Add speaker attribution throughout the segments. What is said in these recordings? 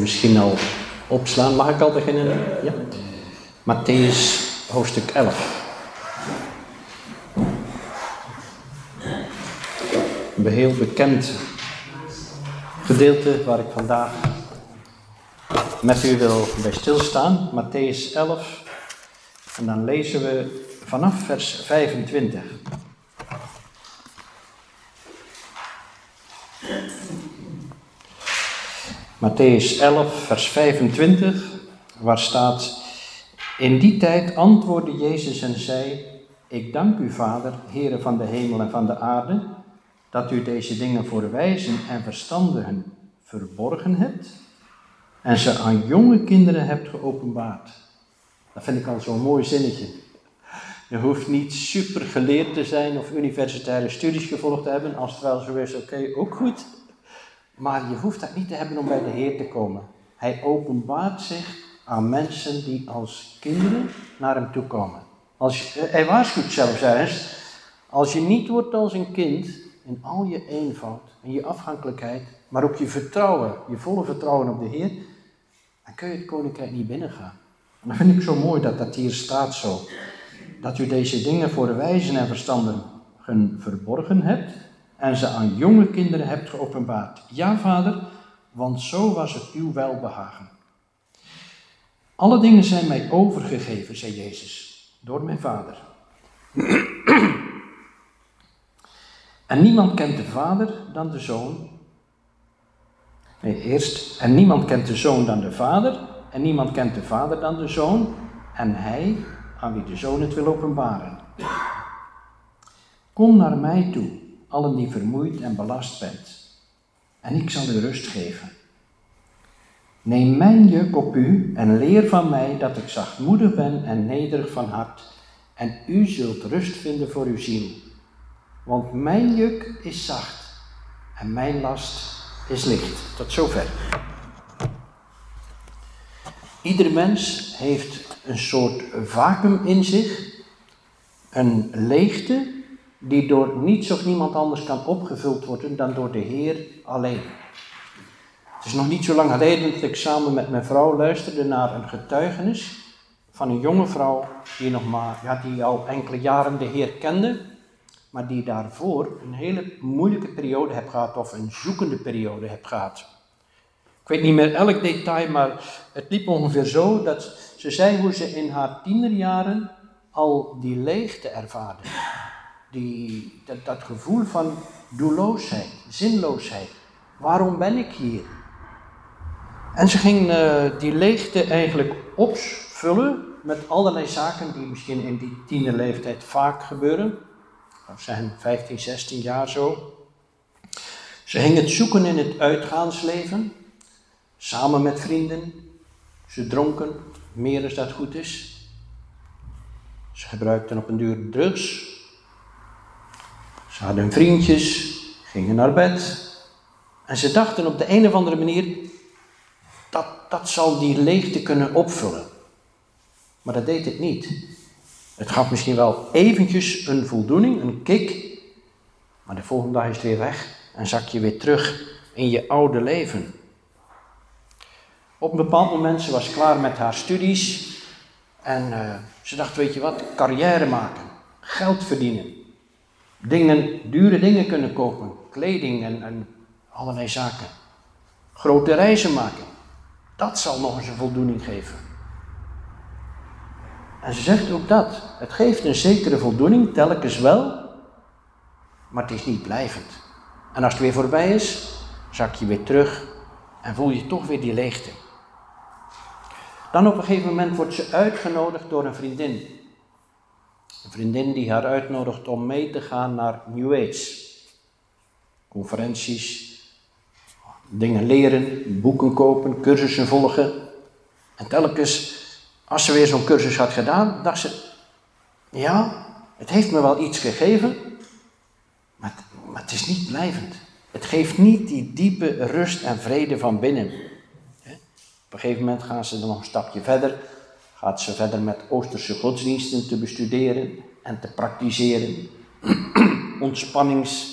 Speaker 1: misschien al opslaan. Mag ik al beginnen? Ja. Mattheüs hoofdstuk 11. Een heel bekend gedeelte waar ik vandaag met u wil bij stilstaan. Mattheüs 11. En dan lezen we vanaf vers 25. Mattheüs 11, vers 25, waar staat: In die tijd antwoordde Jezus en zei: Ik dank u, Vader, Heere van de hemel en van de aarde, dat u deze dingen voor wijzen en verstandigen verborgen hebt en ze aan jonge kinderen hebt geopenbaard. Dat vind ik al zo'n mooi zinnetje. Je hoeft niet super geleerd te zijn of universitaire studies gevolgd te hebben. Als het wel zo is, oké, ook goed. Maar je hoeft dat niet te hebben om bij de Heer te komen. Hij openbaart zich aan mensen die als kinderen naar hem toe komen. Hij waarschuwt zelfs ergens: als je niet wordt als een kind, in al je eenvoud en je afhankelijkheid, maar ook je vertrouwen, je volle vertrouwen op de Heer, dan kun je het koninkrijk niet binnengaan. En dat vind ik zo mooi dat dat hier staat zo. Dat u deze dingen voor de wijzen en verstandigen verborgen hebt en ze aan jonge kinderen hebt geopenbaard. Ja, Vader, want zo was het uw welbehagen. Alle dingen zijn mij overgegeven, zei Jezus, door mijn Vader. En niemand kent de Vader dan de Zoon. En niemand kent de Zoon dan de Vader. En niemand kent de Vader dan de Zoon. En hij, aan wie de Zoon het wil openbaren. Kom naar mij toe, allen die vermoeid en belast bent. En ik zal u rust geven. Neem mijn juk op u en leer van mij dat ik zachtmoedig ben en nederig van hart. En u zult rust vinden voor uw ziel. Want mijn juk is zacht en mijn last is licht. Tot zover. Ieder mens heeft een soort vacuüm in zich. Een leegte die door niets of niemand anders kan opgevuld worden dan door de Heer alleen. Het is nog niet zo lang geleden dat ik samen met mijn vrouw luisterde naar een getuigenis van een jonge vrouw die al enkele jaren de Heer kende, maar die daarvoor een hele moeilijke periode heeft gehad of een zoekende periode heeft gehad. Ik weet niet meer elk detail, maar het liep ongeveer zo dat ze zei hoe ze in haar tienerjaren al die leegte ervaarde. Dat gevoel van doelloosheid, zinloosheid. Waarom ben ik hier? En ze ging die leegte eigenlijk opvullen met allerlei zaken die misschien in die tienerleeftijd vaak gebeuren. Dat zijn 15, 16 jaar zo. Ze ging het zoeken in het uitgaansleven, samen met vrienden. Ze dronken, meer als dat goed is. Ze gebruikten op een duur drugs. Ze hadden vriendjes, gingen naar bed. En ze dachten op de een of andere manier, dat zal die leegte kunnen opvullen. Maar dat deed het niet. Het gaf misschien wel eventjes een voldoening, een kick. Maar de volgende dag is het weer weg en zak je weer terug in je oude leven. Op een bepaald moment, ze was klaar met haar studies. En ze dacht, weet je wat, carrière maken, geld verdienen. Dure dingen kunnen kopen, kleding en allerlei zaken. Grote reizen maken. Dat zal nog eens een voldoening geven. En ze zegt ook dat. Het geeft een zekere voldoening, telkens wel. Maar het is niet blijvend. En als het weer voorbij is, zak je weer terug en voel je toch weer die leegte. Dan op een gegeven moment wordt ze uitgenodigd door een vriendin. Een vriendin die haar uitnodigt om mee te gaan naar New Age. Conferenties, dingen leren, boeken kopen, cursussen volgen. En telkens, als ze weer zo'n cursus had gedaan, dacht ze, ja, het heeft me wel iets gegeven, maar het is niet blijvend. Het geeft niet die diepe rust en vrede van binnen. Op een gegeven moment gaan ze dan nog een stapje verder. Gaat ze verder met Oosterse godsdiensten te bestuderen en te praktiseren.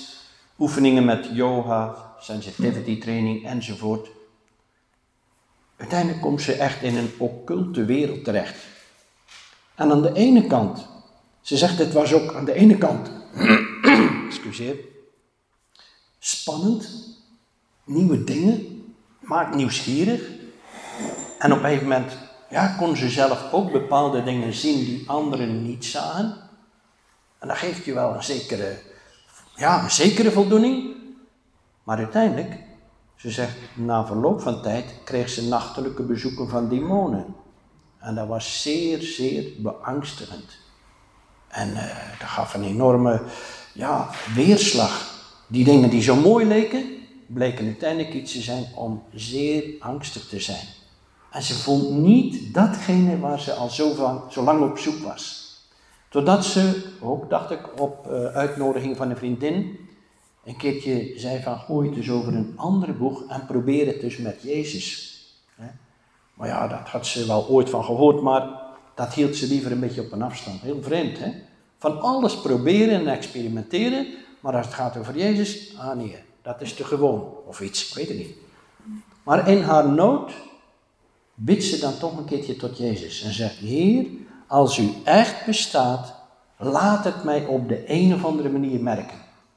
Speaker 1: Ontspanningsoefeningen met yoga, sensitivity training enzovoort. Uiteindelijk komt ze echt in een occulte wereld terecht. En aan de ene kant, ze zegt het was ook aan de ene kant, excuseer, spannend, nieuwe dingen, maakt nieuwsgierig. En op een gegeven moment kon ze zelf ook bepaalde dingen zien die anderen niet zagen. En dat geeft je wel een zekere voldoening. Maar uiteindelijk, ze zegt, na verloop van tijd kreeg ze nachtelijke bezoeken van demonen. En dat was zeer, zeer beangstigend. En dat gaf een enorme weerslag. Die dingen die zo mooi leken, bleken uiteindelijk iets te zijn om zeer angstig te zijn. En ze vond niet datgene waar ze al zo lang op zoek was. Totdat ze, ook dacht ik op uitnodiging van een vriendin, een keertje zei van gooi het dus over een andere boeg en probeer het dus met Jezus. Maar ja, dat had ze wel ooit van gehoord, maar dat hield ze liever een beetje op een afstand. Heel vreemd, hè? Van alles proberen en experimenteren, maar als het gaat over Jezus, nee, dat is te gewoon. Of iets, ik weet het niet. Maar in haar nood bidt ze dan toch een keertje tot Jezus en zegt, Heer, als u echt bestaat, laat het mij op de een of andere manier merken.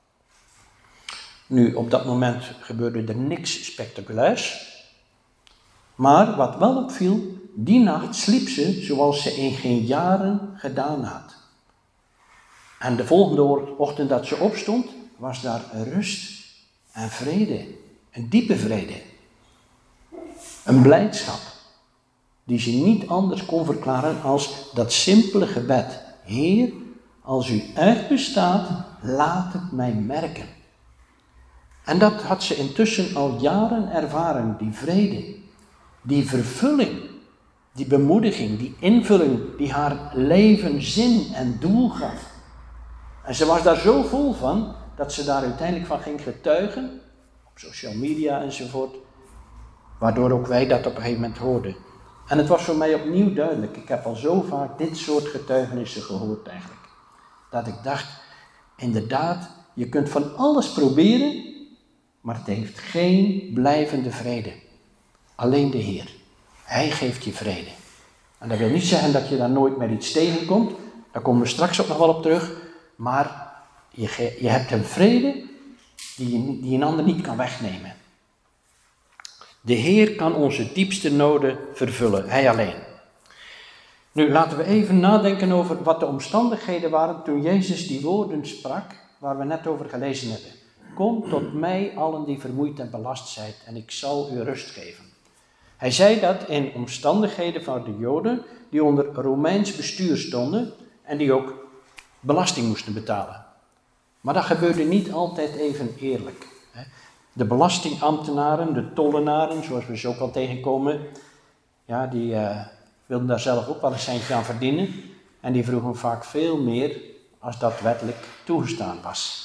Speaker 1: Nu, op dat moment gebeurde er niks spectaculairs. Maar wat wel opviel, die nacht sliep ze zoals ze in geen jaren gedaan had. En de volgende ochtend dat ze opstond, was daar rust en vrede. Een diepe vrede. Een blijdschap. Die ze niet anders kon verklaren als dat simpele gebed. Heer, als u echt bestaat, laat het mij merken. En dat had ze intussen al jaren ervaren, die vrede, die vervulling, die bemoediging, die invulling die haar leven zin en doel gaf. En ze was daar zo vol van, dat ze daar uiteindelijk van ging getuigen, op social media enzovoort, waardoor ook wij dat op een gegeven moment hoorden. En het was voor mij opnieuw duidelijk, ik heb al zo vaak dit soort getuigenissen gehoord eigenlijk, dat ik dacht, inderdaad, je kunt van alles proberen, maar het heeft geen blijvende vrede. Alleen de Heer. Hij geeft je vrede. En dat wil niet zeggen dat je daar nooit meer iets tegenkomt. Daar komen we straks ook nog wel op terug. Maar je hebt een vrede die een ander niet kan wegnemen. De Heer kan onze diepste noden vervullen. Hij alleen. Nu laten we even nadenken over wat de omstandigheden waren toen Jezus die woorden sprak waar we net over gelezen hebben. Kom tot mij allen die vermoeid en belast zijt en ik zal u rust geven. Hij zei dat in omstandigheden van de Joden die onder Romeins bestuur stonden en die ook belasting moesten betalen. Maar dat gebeurde niet altijd even eerlijk. De belastingambtenaren, de tollenaren, zoals we ze ook al tegenkomen, die wilden daar zelf ook wel eens zijn gaan verdienen. En die vroegen vaak veel meer als dat wettelijk toegestaan was.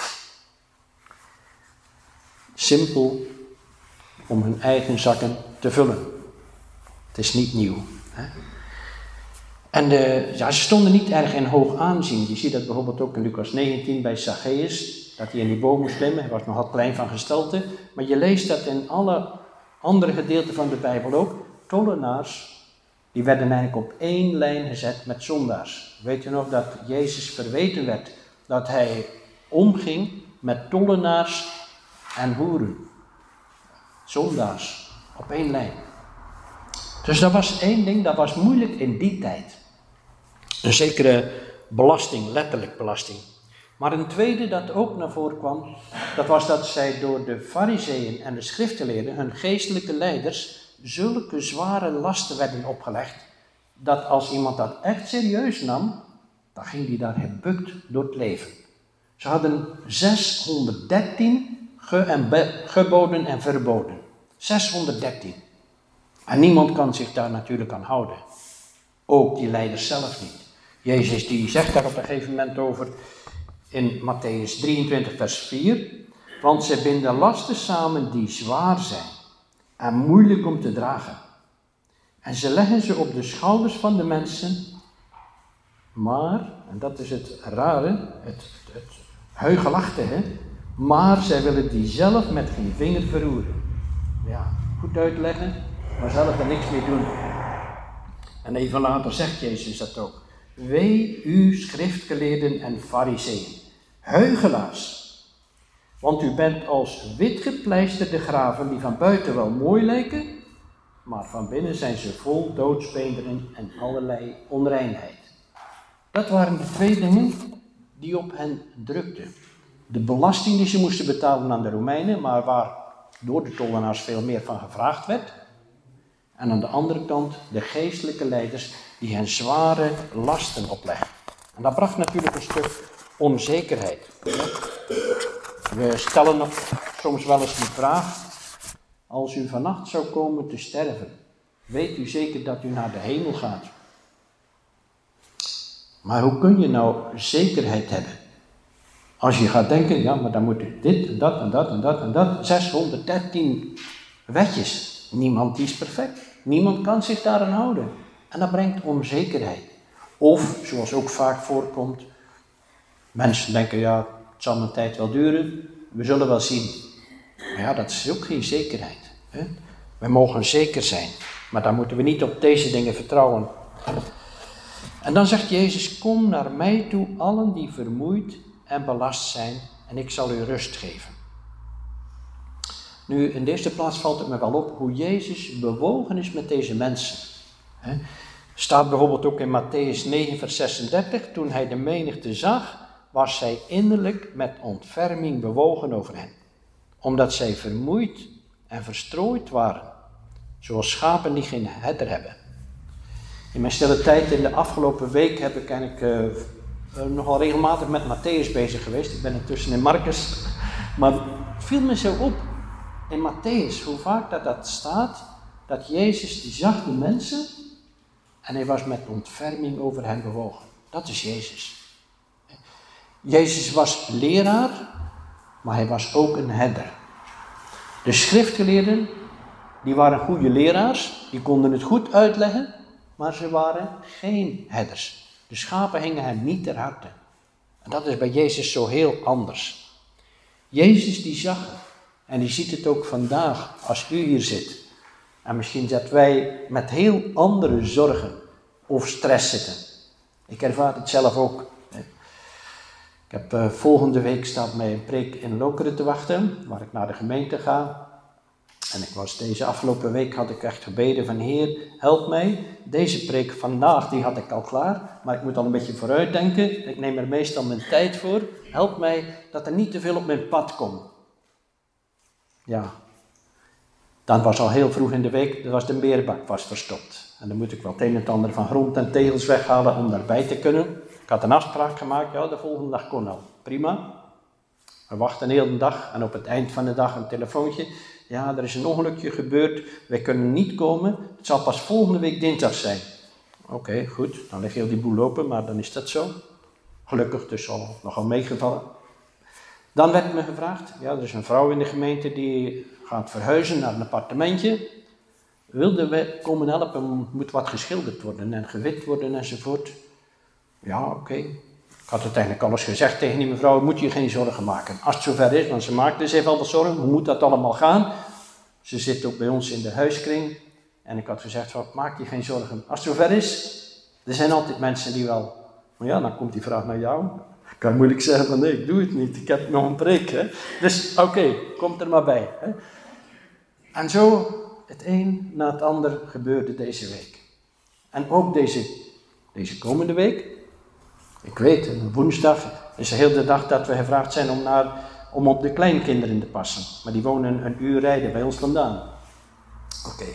Speaker 1: Simpel om hun eigen zakken te vullen. Het is niet nieuw. Hè? En ze stonden niet erg in hoog aanzien. Je ziet dat bijvoorbeeld ook in Lucas 19 bij Zacchaeus, dat hij in die boom moest klimmen. Hij was nogal klein van gestalte. Maar je leest dat in alle andere gedeelten van de Bijbel ook. Tollenaars, die werden eigenlijk op één lijn gezet met zondaars. Weet je nog dat Jezus verweten werd dat hij omging met tollenaars en hoeren. Zondaars, op één lijn. Dus dat was één ding, dat was moeilijk in die tijd. Een zekere belasting, letterlijk belasting. Maar een tweede dat ook naar voren kwam, dat was dat zij door de farizeeën en de schriftgeleerden, hun geestelijke leiders, zulke zware lasten werden opgelegd, dat als iemand dat echt serieus nam, dan ging die daar gebukt door het leven. Ze hadden 613 geboden en verboden. 613. En niemand kan zich daar natuurlijk aan houden. Ook die leiders zelf niet. Jezus die zegt daar op een gegeven moment over in Matthäus 23 vers 4. Want ze binden lasten samen die zwaar zijn en moeilijk om te dragen. En ze leggen ze op de schouders van de mensen. Maar, en dat is het rare, het huigelachtige, maar zij willen die zelf met geen vinger verroeren. Ja, goed uitleggen. maar zelf er niks mee doen. En even later zegt Jezus dat ook. Wee u schriftgeleerden en farizeeën, huichelaars. Want u bent als witgepleisterde graven die van buiten wel mooi lijken, maar van binnen zijn ze vol doodsbeenderen en allerlei onreinheid. Dat waren de twee dingen die op hen drukten. De belasting die ze moesten betalen aan de Romeinen, maar waar door de tollenaars veel meer van gevraagd werd. En aan de andere kant de geestelijke leiders die hen zware lasten opleggen. En dat bracht natuurlijk een stuk onzekerheid. We stellen nog soms wel eens die vraag, als u vannacht zou komen te sterven, weet u zeker dat u naar de hemel gaat? Maar hoe kun je nou zekerheid hebben? Als je gaat denken, ja, maar dan moet ik dit en dat en dat en dat en dat. 613 wetjes. Niemand is perfect. Niemand kan zich daaraan houden. En dat brengt onzekerheid. Of, zoals ook vaak voorkomt, mensen denken, ja, het zal mijn tijd wel duren. We zullen wel zien. Maar ja, dat is ook geen zekerheid. Hè? We mogen zeker zijn. Maar dan moeten we niet op deze dingen vertrouwen. En dan zegt Jezus, kom naar mij toe, allen die vermoeid en belast zijn, en ik zal u rust geven. Nu, in de eerste plaats valt het me wel op hoe Jezus bewogen is met deze mensen. Staat bijvoorbeeld ook in Matthäus 9 vers 36, toen hij de menigte zag, was hij innerlijk met ontferming bewogen over hen. Omdat zij vermoeid en verstrooid waren, zoals schapen die geen herder hebben. In mijn stille tijd in de afgelopen week heb ik eigenlijk nogal regelmatig met Matthäus bezig geweest. Ik ben intussen in Marcus. Maar het viel me zo op in Matthäus, hoe vaak dat staat, dat Jezus die zag de mensen en hij was met ontferming over hen bewogen. Dat is Jezus. Jezus was leraar, maar hij was ook een herder. De schriftgeleerden, die waren goede leraars, die konden het goed uitleggen, maar ze waren geen herders. De schapen hingen hem niet ter harte. En dat is bij Jezus zo heel anders. Jezus die zag, en die ziet het ook vandaag als u hier zit. En misschien dat wij met heel andere zorgen of stress zitten. Ik ervaar het zelf ook. Ik heb volgende week staat mij een preek in Lokeren te wachten, waar ik naar de gemeente ga. En deze afgelopen week had ik echt gebeden van Heer, help mij. Deze preek vandaag, die had ik al klaar, maar ik moet al een beetje vooruitdenken. Ik neem er meestal mijn tijd voor. Help mij dat er niet te veel op mijn pad komt. Ja, dan was al heel vroeg in de week, dat was de meerbak was verstopt. En dan moet ik wel het een en het ander van grond en tegels weghalen om daarbij te kunnen. Ik had een afspraak gemaakt, ja, de volgende dag kon al. Prima. We wachten een hele dag en op het eind van de dag een telefoontje. Ja, er is een ongelukje gebeurd, wij kunnen niet komen, het zal pas volgende week dinsdag zijn. Oké, goed, dan leg heel die boel open, maar dan is dat zo. Gelukkig dus nogal meegevallen. Dan werd me gevraagd, ja, er is een vrouw in de gemeente die gaat verhuizen naar een appartementje. Wilden we komen helpen, moet wat geschilderd worden en gewit worden enzovoort. Ja, oké. Ik had uiteindelijk alles gezegd tegen die mevrouw, moet je geen zorgen maken. Als het zover is, want ze maakte zich altijd zorgen, hoe moet dat allemaal gaan? Ze zit ook bij ons in de huiskring. En ik had gezegd, maak je geen zorgen. Als het zover is, er zijn altijd mensen die wel... Maar ja, dan komt die vraag naar jou. Ik kan moeilijk zeggen van nee, ik doe het niet. Ik heb nog een preek. Hè? Dus oké, komt er maar bij. Hè? En zo, het een na het ander gebeurde deze week. En ook deze komende week. Ik weet, woensdag is de hele dag dat we gevraagd zijn om op de kleinkinderen te passen. Maar die wonen een uur rijden bij ons vandaan. Oké.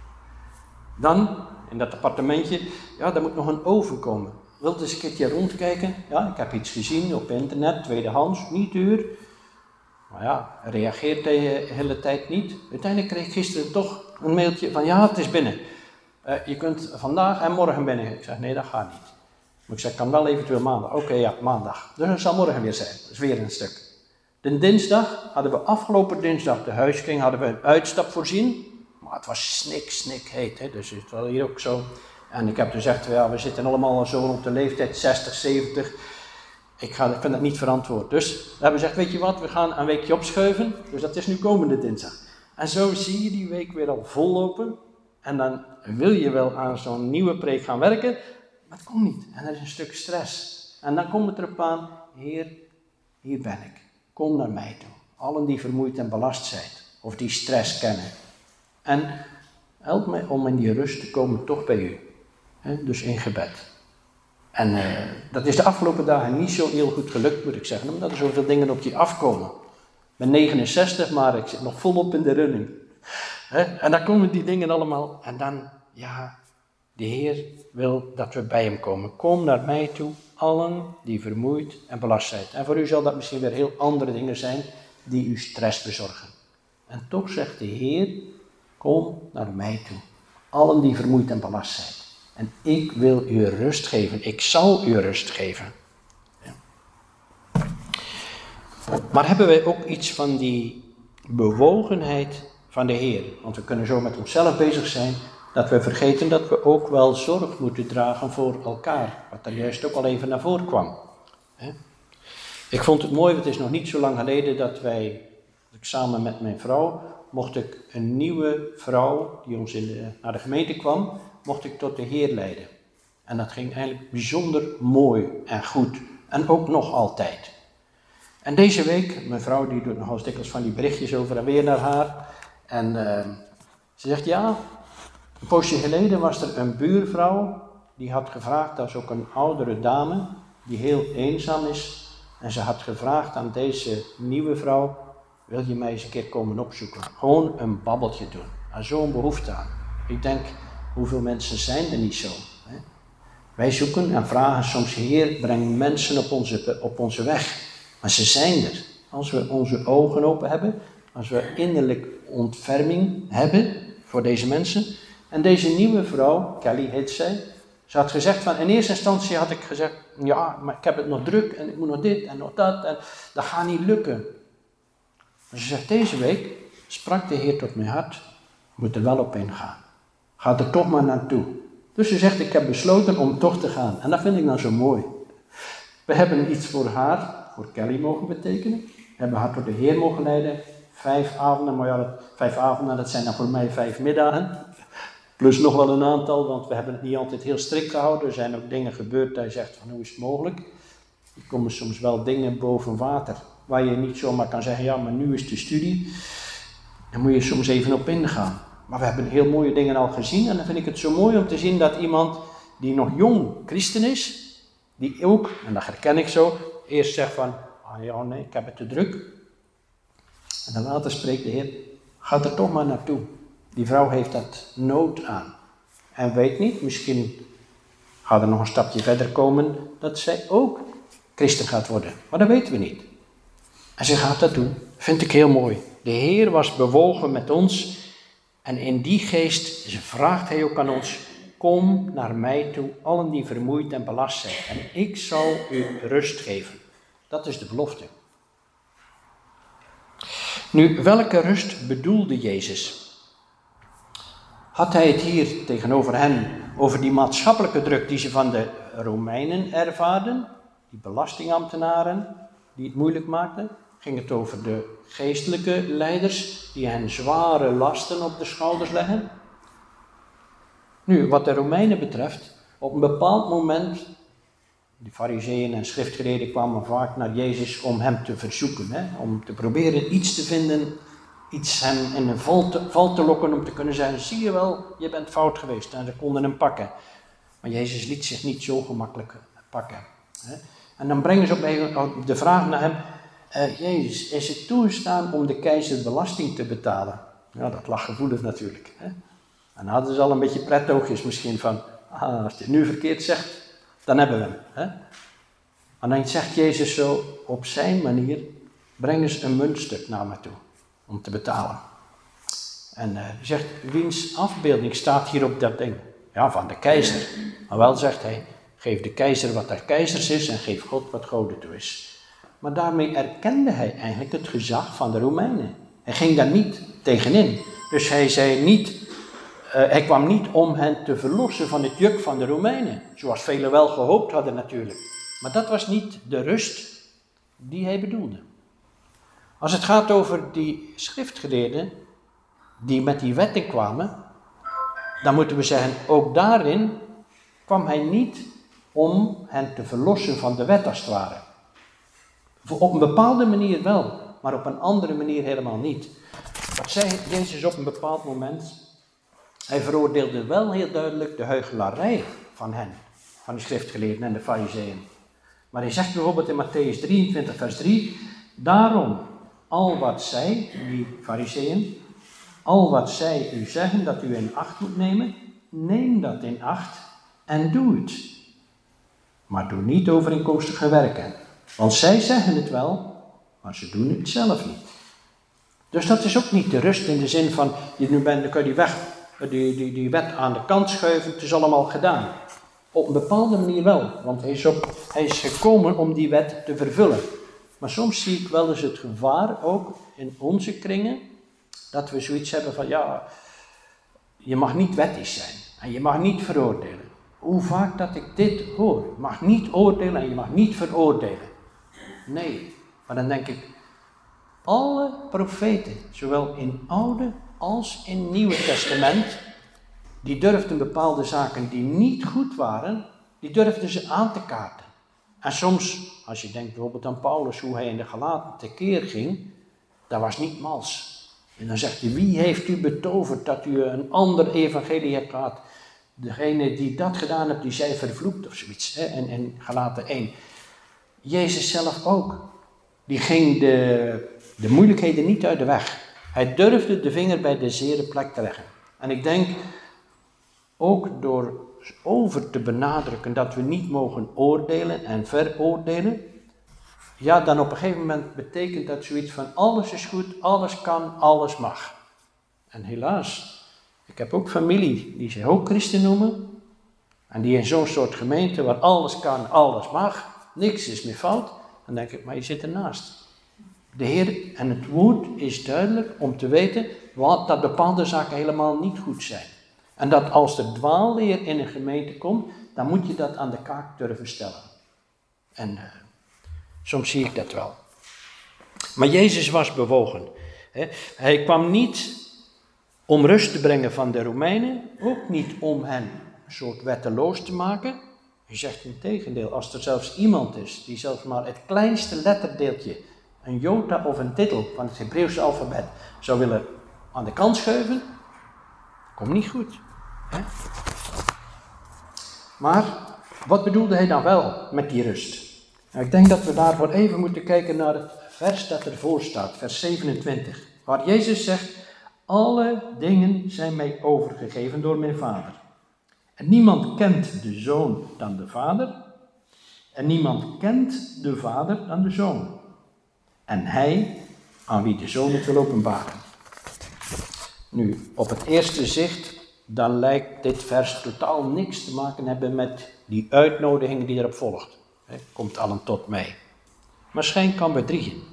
Speaker 1: Dan, in dat appartementje, ja, daar moet nog een oven komen. Wilt eens een keertje rondkijken? Ja, ik heb iets gezien op internet, tweedehands, niet duur. Maar ja, reageert hij de hele tijd niet. Uiteindelijk kreeg ik gisteren toch een mailtje van ja, het is binnen. Je kunt vandaag en morgen binnen. Ik zeg nee, dat gaat niet. Maar ik zeg, kan wel eventueel maandag. Oké, ja, maandag. Dus het zal morgen weer zijn. Dat is weer een stuk. De dinsdag hadden we afgelopen dinsdag de huiskring, hadden we een uitstap voorzien. Maar het was snik heet. Hè? Dus het was hier ook zo. En ik heb dus gezegd, ja, we zitten allemaal zo rond de leeftijd 60, 70. Ik vind dat niet verantwoord. Dus we hebben gezegd, weet je wat, we gaan een weekje opschuiven. Dus dat is nu komende dinsdag. En zo zie je die week weer al vollopen. En dan wil je wel aan zo'n nieuwe preek gaan werken, maar het komt niet. En er is een stuk stress. En dan komt het erop aan, Heer, hier ben ik. Kom naar mij toe. Allen die vermoeid en belast zijn, of die stress kennen. En help mij om in die rust te komen toch bij u. Dus in gebed. En dat is de afgelopen dagen niet zo heel goed gelukt, moet ik zeggen, omdat er zoveel dingen op je afkomen. Ik ben 69, maar ik zit nog volop in de running. En dan komen die dingen allemaal. En dan, ja, de Heer wil dat we bij hem komen. Kom naar mij toe, allen die vermoeid en belast zijn. En voor u zal dat misschien weer heel andere dingen zijn die u stress bezorgen. En toch zegt de Heer, kom naar mij toe, allen die vermoeid en belast zijn. En ik wil u rust geven. Ik zal u rust geven. Ja. Maar hebben wij ook iets van die bewogenheid van de Heer? Want we kunnen zo met onszelf bezig zijn, dat we vergeten dat we ook wel zorg moeten dragen voor elkaar. Wat daar juist ook al even naar voren kwam. Ik vond het mooi, het is nog niet zo lang geleden dat ik samen met mijn vrouw, mocht ik een nieuwe vrouw die ons naar de gemeente kwam, mocht ik tot de Heer leiden. En dat ging eigenlijk bijzonder mooi en goed. En ook nog altijd. En deze week, mijn vrouw die doet nogal dikwijls van die berichtjes over en weer naar haar. En ze zegt, ja, een poosje geleden was er een buurvrouw die had gevraagd, dat is ook een oudere dame, die heel eenzaam is. En ze had gevraagd aan deze nieuwe vrouw, wil je mij eens een keer komen opzoeken? Gewoon een babbeltje doen. En zo'n behoefte aan. Ik denk, hoeveel mensen zijn er niet zo? Hè? Wij zoeken en vragen soms, Heer, breng mensen op onze weg. Maar ze zijn er. Als we onze ogen open hebben, als we innerlijk ontferming hebben voor deze mensen. En deze nieuwe vrouw, Kelly heet zij, ze had gezegd van, in eerste instantie had ik gezegd, ja, maar ik heb het nog druk en ik moet nog dit en nog dat en dat gaat niet lukken. Maar ze zegt, deze week sprak de Heer tot mijn hart, moet er wel op ingaan. Ga er toch maar naartoe. Dus ze zegt, ik heb besloten om toch te gaan. En dat vind ik nou zo mooi. We hebben iets voor haar, voor Kelly mogen betekenen. We hebben haar tot de Heer mogen leiden. 5 avonden, maar ja, 5 avonden, dat zijn dan voor mij 5 middagen. Plus nog wel een aantal, want we hebben het niet altijd heel strikt gehouden. Er zijn ook dingen gebeurd dat je zegt van, hoe is het mogelijk? Er komen soms wel dingen boven water, waar je niet zomaar kan zeggen, ja, maar nu is de studie. Daar moet je soms even op ingaan. Maar we hebben heel mooie dingen al gezien en dan vind ik het zo mooi om te zien dat iemand die nog jong christen is, die ook, en dat herken ik zo, eerst zegt van, ja nee, ik heb het te druk. En dan later spreekt de Heer, ga er toch maar naartoe. Die vrouw heeft dat nood aan. En weet niet, misschien gaat er nog een stapje verder komen, dat zij ook christen gaat worden. Maar dat weten we niet. En ze gaat dat doen. Vind ik heel mooi. De Heer was bewogen met ons. En in die geest vraagt hij ook aan ons, kom naar mij toe, allen die vermoeid en belast zijn. En ik zal u rust geven. Dat is de belofte. Nu, welke rust bedoelde Jezus? Had hij het hier tegenover hen over die maatschappelijke druk die ze van de Romeinen ervaarden, die belastingambtenaren die het moeilijk maakten? Ging het over de geestelijke leiders die hen zware lasten op de schouders leggen? Nu, wat de Romeinen betreft, op een bepaald moment, de farizeeën en schriftgeleerden kwamen vaak naar Jezus om hem te verzoeken, om te proberen iets te vinden, iets hem in een val te lokken om te kunnen zeggen, zie je wel, je bent fout geweest. En ze konden hem pakken. Maar Jezus liet zich niet zo gemakkelijk pakken. En dan brengen ze op de vraag naar hem, Jezus, is het toegestaan om de keizer belasting te betalen? Ja, dat lag gevoelig natuurlijk. En dan hadden ze al een beetje prettoogjes misschien van, als hij het nu verkeerd zegt, dan hebben we hem. En dan zegt Jezus zo, op zijn manier, breng eens een muntstuk naar me toe, om te betalen. En hij zegt, wiens afbeelding staat hier op dat ding? Ja, van de keizer. Maar wel, zegt hij, geef de keizer wat der keizers is en geef God wat Goden toe is. Maar daarmee erkende hij eigenlijk het gezag van de Romeinen. Hij ging daar niet tegenin. Dus hij zei niet, hij kwam niet om hen te verlossen van het juk van de Romeinen. Zoals velen wel gehoopt hadden natuurlijk. Maar dat was niet de rust die hij bedoelde. Als het gaat over die schriftgeleerden die met die wetten kwamen, dan moeten we zeggen, ook daarin kwam hij niet om hen te verlossen van de wet als het ware. Op een bepaalde manier wel, maar op een andere manier helemaal niet. Wat zei Jezus op een bepaald moment? Hij veroordeelde wel heel duidelijk de huichelarij van hen, van de schriftgeleerden en de farizeeën. Maar hij zegt bijvoorbeeld in Mattheüs 23 vers 3, daarom, al wat zij, die farizeeën, al wat zij u zeggen dat u in acht moet nemen, neem dat in acht en doe het. Maar doe niet overeenkomstige werken. Want zij zeggen het wel, maar ze doen het zelf niet. Dus dat is ook niet de rust in de zin van, dan kun je die wet aan de kant schuiven, het is allemaal gedaan. Op een bepaalde manier wel, want hij is gekomen om die wet te vervullen. Maar soms zie ik wel eens het gevaar, ook in onze kringen, dat we zoiets hebben van, ja, je mag niet wettisch zijn en je mag niet veroordelen. Hoe vaak dat ik dit hoor, je mag niet oordelen en je mag niet veroordelen. Nee, maar dan denk ik, alle profeten, zowel in Oude als in Nieuwe Testament, die durfden bepaalde zaken die niet goed waren, die durfden ze aan te kaarten. En soms, als je denkt bijvoorbeeld aan Paulus, hoe hij in de Galaten tekeer ging, dat was niet mals. En dan zegt hij, wie heeft u betoverd dat u een ander evangelie hebt gehad? Degene die dat gedaan heeft, die zij vervloekt of zoiets. Hè? En Galaten 1. Jezus zelf ook. Die ging de moeilijkheden niet uit de weg. Hij durfde de vinger bij de zere plek te leggen. En ik denk, ook door over te benadrukken dat we niet mogen oordelen en veroordelen, ja, dan op een gegeven moment betekent dat zoiets van alles is goed, alles kan, alles mag. En helaas, ik heb ook familie die zich ook christen noemen, en die in zo'n soort gemeente waar alles kan, alles mag, niks is meer fout, dan denk ik, maar je zit ernaast. De Heer en het woord is duidelijk om te weten dat bepaalde zaken helemaal niet goed zijn. En dat als er dwaalleer in een gemeente komt, dan moet je dat aan de kaak durven stellen. En soms zie ik dat wel. Maar Jezus was bewogen. Hij kwam niet om rust te brengen van de Romeinen, ook niet om hen een soort wetteloos te maken. Hij zegt in tegendeel, als er zelfs iemand is die zelfs maar het kleinste letterdeeltje, een jota of een titel van het Hebreeuwse alfabet, zou willen aan de kant schuiven, komt niet goed. Hè? Maar wat bedoelde hij dan wel met die rust? Nou, ik denk dat we daarvoor even moeten kijken naar het vers dat ervoor staat, vers 27. Waar Jezus zegt, alle dingen zijn mij overgegeven door mijn Vader. En niemand kent de Zoon dan de Vader. En niemand kent de Vader dan de Zoon. En hij aan wie de Zoon het wil openbaren. Nu, op het eerste zicht, dan lijkt dit vers totaal niks te maken hebben met die uitnodiging die erop volgt. Komt allen tot mij. Maar schijn kan bedriegen.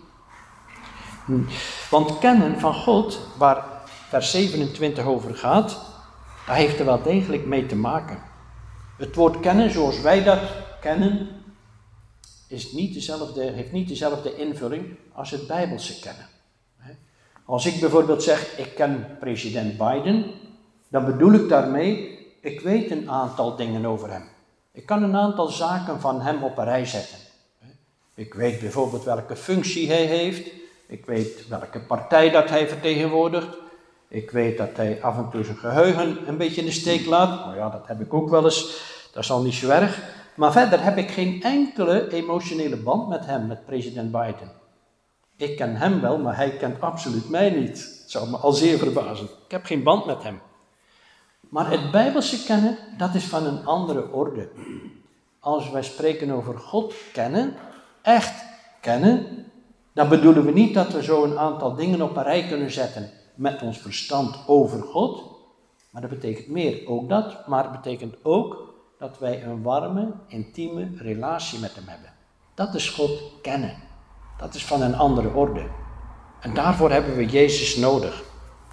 Speaker 1: Want kennen van God, waar vers 27 over gaat, dat heeft er wel degelijk mee te maken. Het woord kennen, zoals wij dat kennen, heeft niet dezelfde invulling als het Bijbelse kennen. Als ik bijvoorbeeld zeg, ik ken president Biden, dan bedoel ik daarmee, ik weet een aantal dingen over hem. Ik kan een aantal zaken van hem op een rij zetten. Ik weet bijvoorbeeld welke functie hij heeft. Ik weet welke partij dat hij vertegenwoordigt. Ik weet dat hij af en toe zijn geheugen een beetje in de steek laat. Nou ja, dat heb ik ook wel eens. Dat is al niet zo erg. Maar verder heb ik geen enkele emotionele band met hem, met president Biden. Ik ken hem wel, maar hij kent absoluut mij niet. Het zou me al zeer verbazen. Ik heb geen band met hem. Maar het Bijbelse kennen, dat is van een andere orde. Als wij spreken over God kennen, echt kennen, dan bedoelen we niet dat we zo een aantal dingen op een rij kunnen zetten met ons verstand over God. Maar dat betekent meer, ook dat, maar het betekent ook dat wij een warme, intieme relatie met hem hebben. Dat is God kennen. Dat is van een andere orde. En daarvoor hebben we Jezus nodig.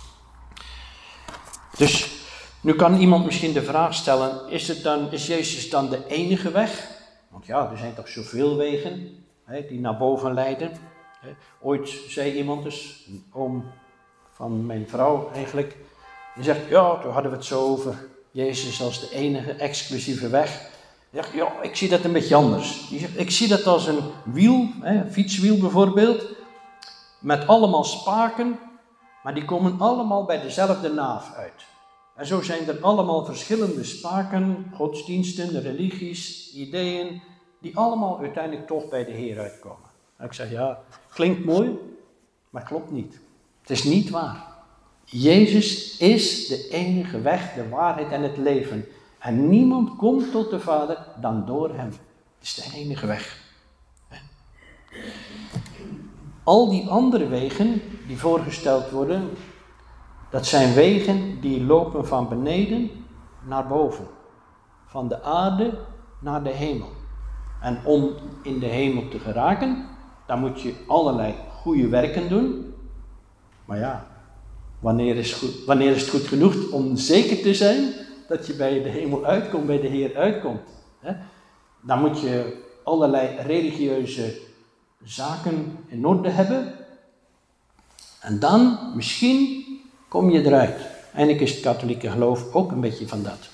Speaker 1: Dus nu kan iemand misschien de vraag stellen, is Jezus dan de enige weg? Want ja, er zijn toch zoveel wegen die naar boven leiden. Ooit zei iemand dus, een oom van mijn vrouw eigenlijk, Die zegt, ja, toen hadden we het zo over Jezus als de enige exclusieve weg. Die zegt, ja, ik zie dat een beetje anders. Die zegt, ik zie dat als een wiel, een fietswiel bijvoorbeeld, met allemaal spaken, maar die komen allemaal bij dezelfde naaf uit. En zo zijn er allemaal verschillende spaken, godsdiensten, religies, ideeën, die allemaal uiteindelijk toch bij de Heer uitkomen. En ik zeg, ja, klinkt mooi, maar klopt niet. Het is niet waar. Jezus is de enige weg, de waarheid en het leven. En niemand komt tot de Vader dan door hem. Het is de enige weg. Al die andere wegen die voorgesteld worden, dat zijn wegen die lopen van beneden naar boven. Van de aarde naar de hemel. En om in de hemel te geraken, dan moet je allerlei goede werken doen. Maar ja, wanneer is het goed genoeg om zeker te zijn dat je bij de hemel uitkomt, bij de Heer uitkomt? Dan moet je allerlei religieuze zaken in orde hebben. En dan, misschien, kom je eruit. Eigenlijk is het katholieke geloof ook een beetje van dat.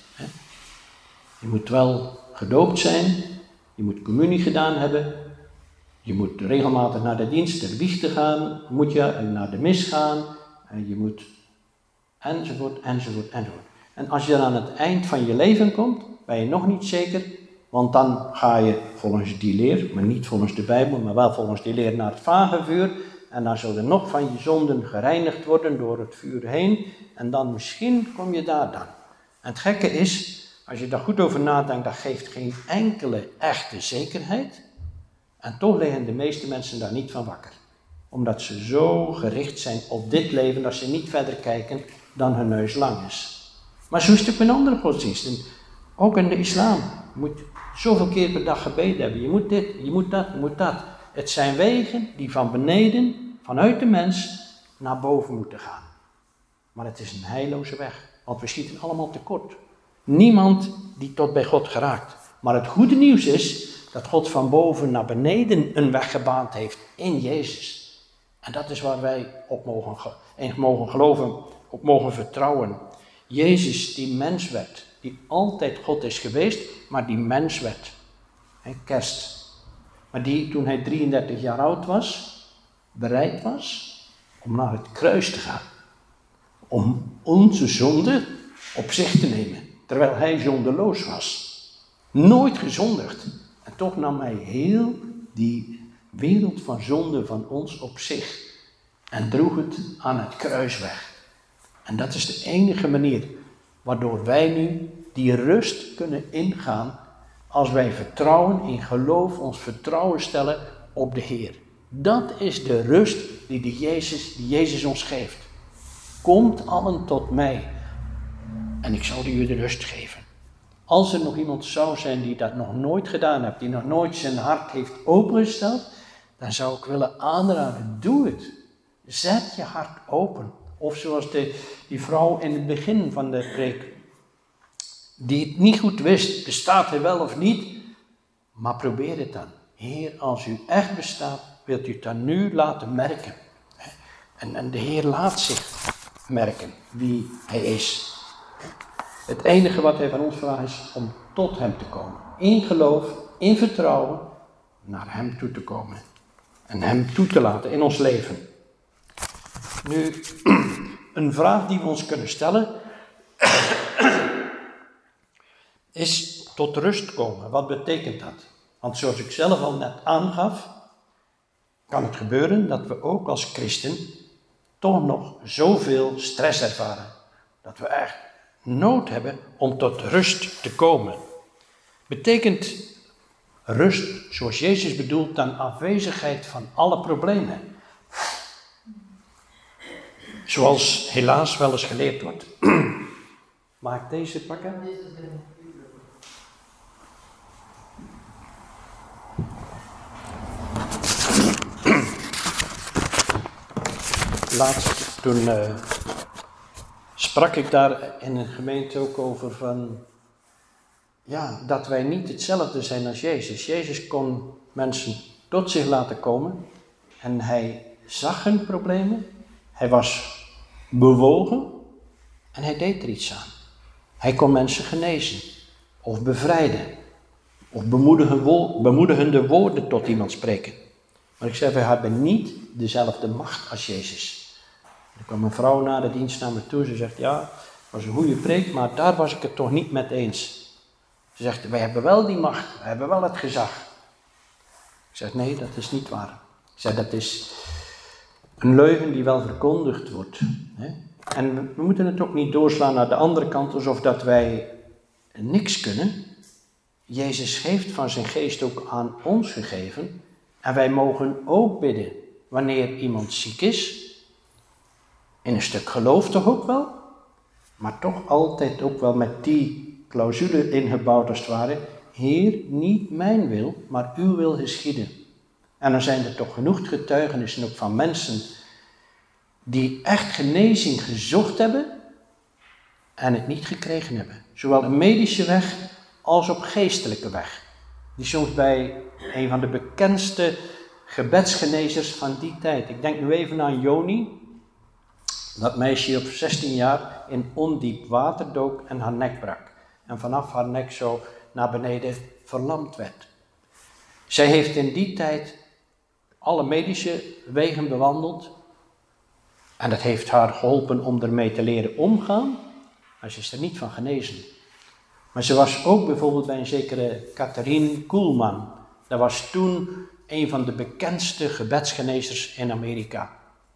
Speaker 1: Je moet wel gedoopt zijn, je moet communie gedaan hebben, je moet regelmatig naar de dienst ter biechte gaan, moet je en naar de mis gaan, en je moet enzovoort. En als je dan aan het eind van je leven komt, ben je nog niet zeker, want dan ga je volgens die leer, maar niet volgens de Bijbel, maar wel volgens die leer naar het vagevuur, en dan zullen nog van je zonden gereinigd worden door het vuur heen, en dan misschien kom je daar dan. En het gekke is, als je daar goed over nadenkt, dat geeft geen enkele echte zekerheid. En toch liggen de meeste mensen daar niet van wakker. Omdat ze zo gericht zijn op dit leven, dat ze niet verder kijken dan hun neus lang is. Maar zo is het ook in andere godsdiensten. Ook in de islam. Je moet zoveel keer per dag gebeden hebben. Je moet dit, je moet dat, je moet dat. Het zijn wegen die van beneden, vanuit de mens, naar boven moeten gaan. Maar het is een heilloze weg. Want we schieten allemaal tekort. Niemand die tot bij God geraakt. Maar het goede nieuws is dat God van boven naar beneden een weg gebaand heeft in Jezus. En dat is waar wij op mogen geloven, op mogen vertrouwen. Jezus die mens werd, die altijd God is geweest, maar die mens werd. Kerst. Maar die toen hij 33 jaar oud was, bereid was om naar het kruis te gaan. Om onze zonde op zich te nemen. Terwijl hij zondeloos was. Nooit gezondigd. En toch nam hij heel die wereld van zonde van ons op zich. En droeg het aan het kruis weg. En dat is de enige manier waardoor wij nu die rust kunnen ingaan. Als wij vertrouwen in geloof, ons vertrouwen stellen op de Heer. Dat is de rust die Jezus ons geeft. Komt allen tot mij. En ik zal u de rust geven. Als er nog iemand zou zijn die dat nog nooit gedaan heeft, die nog nooit zijn hart heeft opengesteld, dan zou ik willen aanraden, doe het. Zet je hart open. Of zoals die vrouw in het begin van de preek, die het niet goed wist, bestaat hij wel of niet, maar probeer het dan. Heer, als u echt bestaat, wilt u het dan nu laten merken. En de Heer laat zich merken wie hij is. Het enige wat hij van ons vraagt is om tot hem te komen. In geloof, in vertrouwen, naar hem toe te komen. En hem toe te laten in ons leven. Nu, een vraag die we ons kunnen stellen, is tot rust komen. Wat betekent dat? Want zoals ik zelf al net aangaf, kan het gebeuren dat we ook als christen toch nog zoveel stress ervaren. Dat we echt nood hebben om tot rust te komen. Betekent rust, zoals Jezus bedoelt, dan afwezigheid van alle problemen. Zoals helaas wel eens geleerd wordt. Mag ik deze pakken? Laatst, toen sprak ik daar in een gemeente ook over van, ja, dat wij niet hetzelfde zijn als Jezus. Jezus kon mensen tot zich laten komen en hij zag hun problemen. Hij was bewogen En hij deed er iets aan. Hij kon mensen genezen of bevrijden of bemoedigende woorden tot iemand spreken. Maar ik zei, wij hebben niet dezelfde macht als Jezus. Er kwam een vrouw na de dienst naar me toe. Ze zegt, ja, het was een goede preek, maar daar was ik het toch niet mee eens. Ze zegt, wij hebben wel die macht, wij hebben wel het gezag. Ik zeg, nee, dat is niet waar. Ik zeg, dat is een leugen die wel verkondigd wordt. Hè? En we moeten het ook niet doorslaan naar de andere kant, alsof dat wij niks kunnen. Jezus heeft van zijn geest ook aan ons gegeven. En wij mogen ook bidden wanneer iemand ziek is. In een stuk geloof toch ook wel. Maar toch altijd ook wel met die clausule ingebouwd als het ware. Heer, niet mijn wil, maar uw wil geschieden. En dan zijn er toch genoeg getuigenissen ook van mensen die echt genezing gezocht hebben en het niet gekregen hebben. Zowel een medische weg als op geestelijke weg. Die soms bij een van de bekendste gebedsgenezers van die tijd. Ik denk nu even aan Joni. Dat meisje op 16 jaar in ondiep water dook en haar nek brak. En vanaf haar nek zo naar beneden verlamd werd. Zij heeft in die tijd alle medische wegen bewandeld. En dat heeft haar geholpen om ermee te leren omgaan. Maar ze is er niet van genezen. Maar ze was ook bijvoorbeeld bij een zekere Catherine Kuhlman. Dat was toen een van de bekendste gebedsgenezers in Amerika.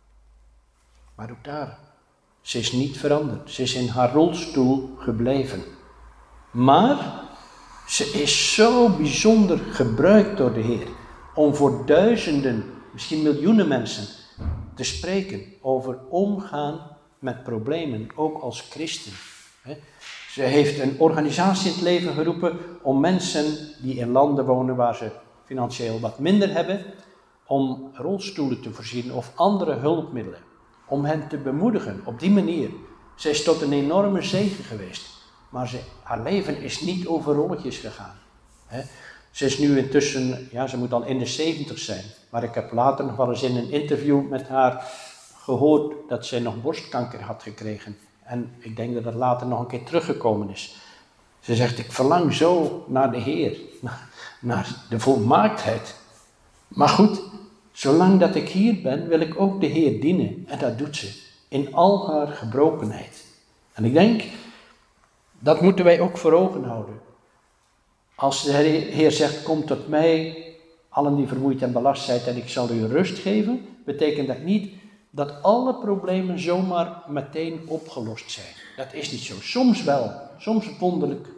Speaker 1: Maar ook daar, ze is niet veranderd. Ze is in haar rolstoel gebleven. Maar ze is zo bijzonder gebruikt door de Heer om voor duizenden, misschien miljoenen mensen te spreken over omgaan met problemen, ook als christen. Ze heeft een organisatie in het leven geroepen om mensen die in landen wonen waar ze financieel wat minder hebben, om rolstoelen te voorzien of andere hulpmiddelen. Om hen te bemoedigen op die manier. Ze is tot een enorme zegen geweest. Maar haar leven is niet over rolletjes gegaan. Ze is nu intussen, ja, ze moet al in de 70 zijn. Maar ik heb later nog wel eens in een interview met haar gehoord dat zij nog borstkanker had gekregen. En ik denk dat dat later nog een keer teruggekomen is. Ze zegt, ik verlang zo naar de Heer. Naar de volmaaktheid. Maar goed, zolang dat ik hier ben, wil ik ook de Heer dienen. En dat doet ze. In al haar gebrokenheid. En ik denk, dat moeten wij ook voor ogen houden. Als de Heer zegt, kom tot mij, allen die vermoeid en belast zijn, en ik zal u rust geven, betekent dat niet dat alle problemen zomaar meteen opgelost zijn. Dat is niet zo. Soms wel. Soms wonderlijk.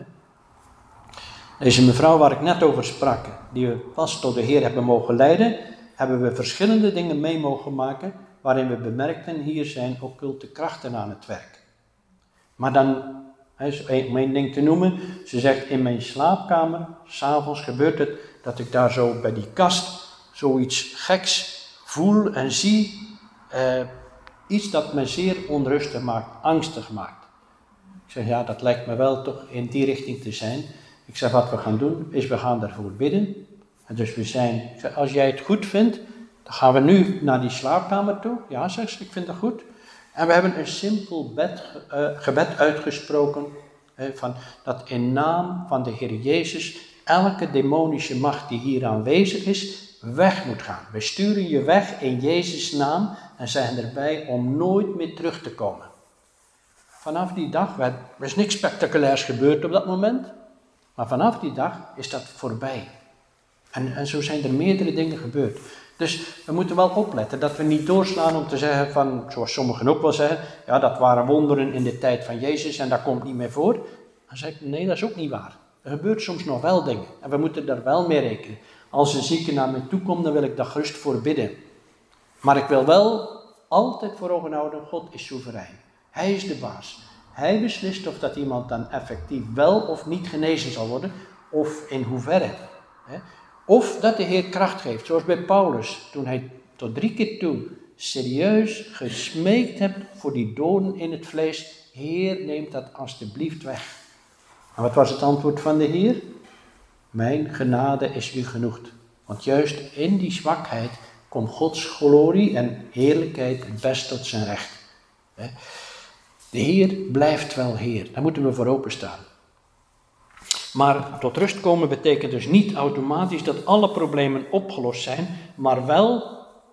Speaker 1: Deze mevrouw waar ik net over sprak, die we pas tot de Heer hebben mogen leiden, hebben we verschillende dingen mee mogen maken, waarin we bemerkten, hier zijn occulte krachten aan het werk. Maar dan, om één ding te noemen, ze zegt, in mijn slaapkamer, 's avonds gebeurt het, dat ik daar zo bij die kast zoiets geks voel en zie. Iets dat me zeer onrustig maakt, angstig maakt. Ik zeg, ja, dat lijkt me wel toch in die richting te zijn. Ik zeg, wat we gaan doen, is we gaan daarvoor bidden. En dus ik zeg, als jij het goed vindt, dan gaan we nu naar die slaapkamer toe. Ja, zegt ze, ik vind dat goed. En we hebben een simpel gebed uitgesproken, van dat in naam van de Heer Jezus elke demonische macht die hier aanwezig is, weg moet gaan. We sturen je weg in Jezus' naam en zijn erbij om nooit meer terug te komen. Vanaf die dag, er is niks spectaculairs gebeurd op dat moment, maar vanaf die dag is dat voorbij. En zo zijn er meerdere dingen gebeurd. Dus we moeten wel opletten dat we niet doorslaan om te zeggen van, zoals sommigen ook wel zeggen, ja, dat waren wonderen in de tijd van Jezus en dat komt niet meer voor. Dan zeg ik, nee, dat is ook niet waar. Er gebeurt soms nog wel dingen en we moeten daar wel mee rekenen. Als een zieke naar me toe komt, dan wil ik daar gerust voor bidden. Maar ik wil wel altijd voor ogen houden, God is soeverein. Hij is de baas. Hij beslist of dat iemand dan effectief wel of niet genezen zal worden, of in hoeverre. Of dat de Heer kracht geeft, zoals bij Paulus, toen hij tot 3 keer toe serieus gesmeekt hebt voor die doorn in het vlees. Heer, neem dat alstublieft weg. En wat was het antwoord van de Heer? Mijn genade is u genoeg. Want juist in die zwakheid komt Gods glorie en heerlijkheid het best tot zijn recht. De Heer blijft wel Heer. Daar moeten we voor openstaan. Maar tot rust komen betekent dus niet automatisch dat alle problemen opgelost zijn, maar wel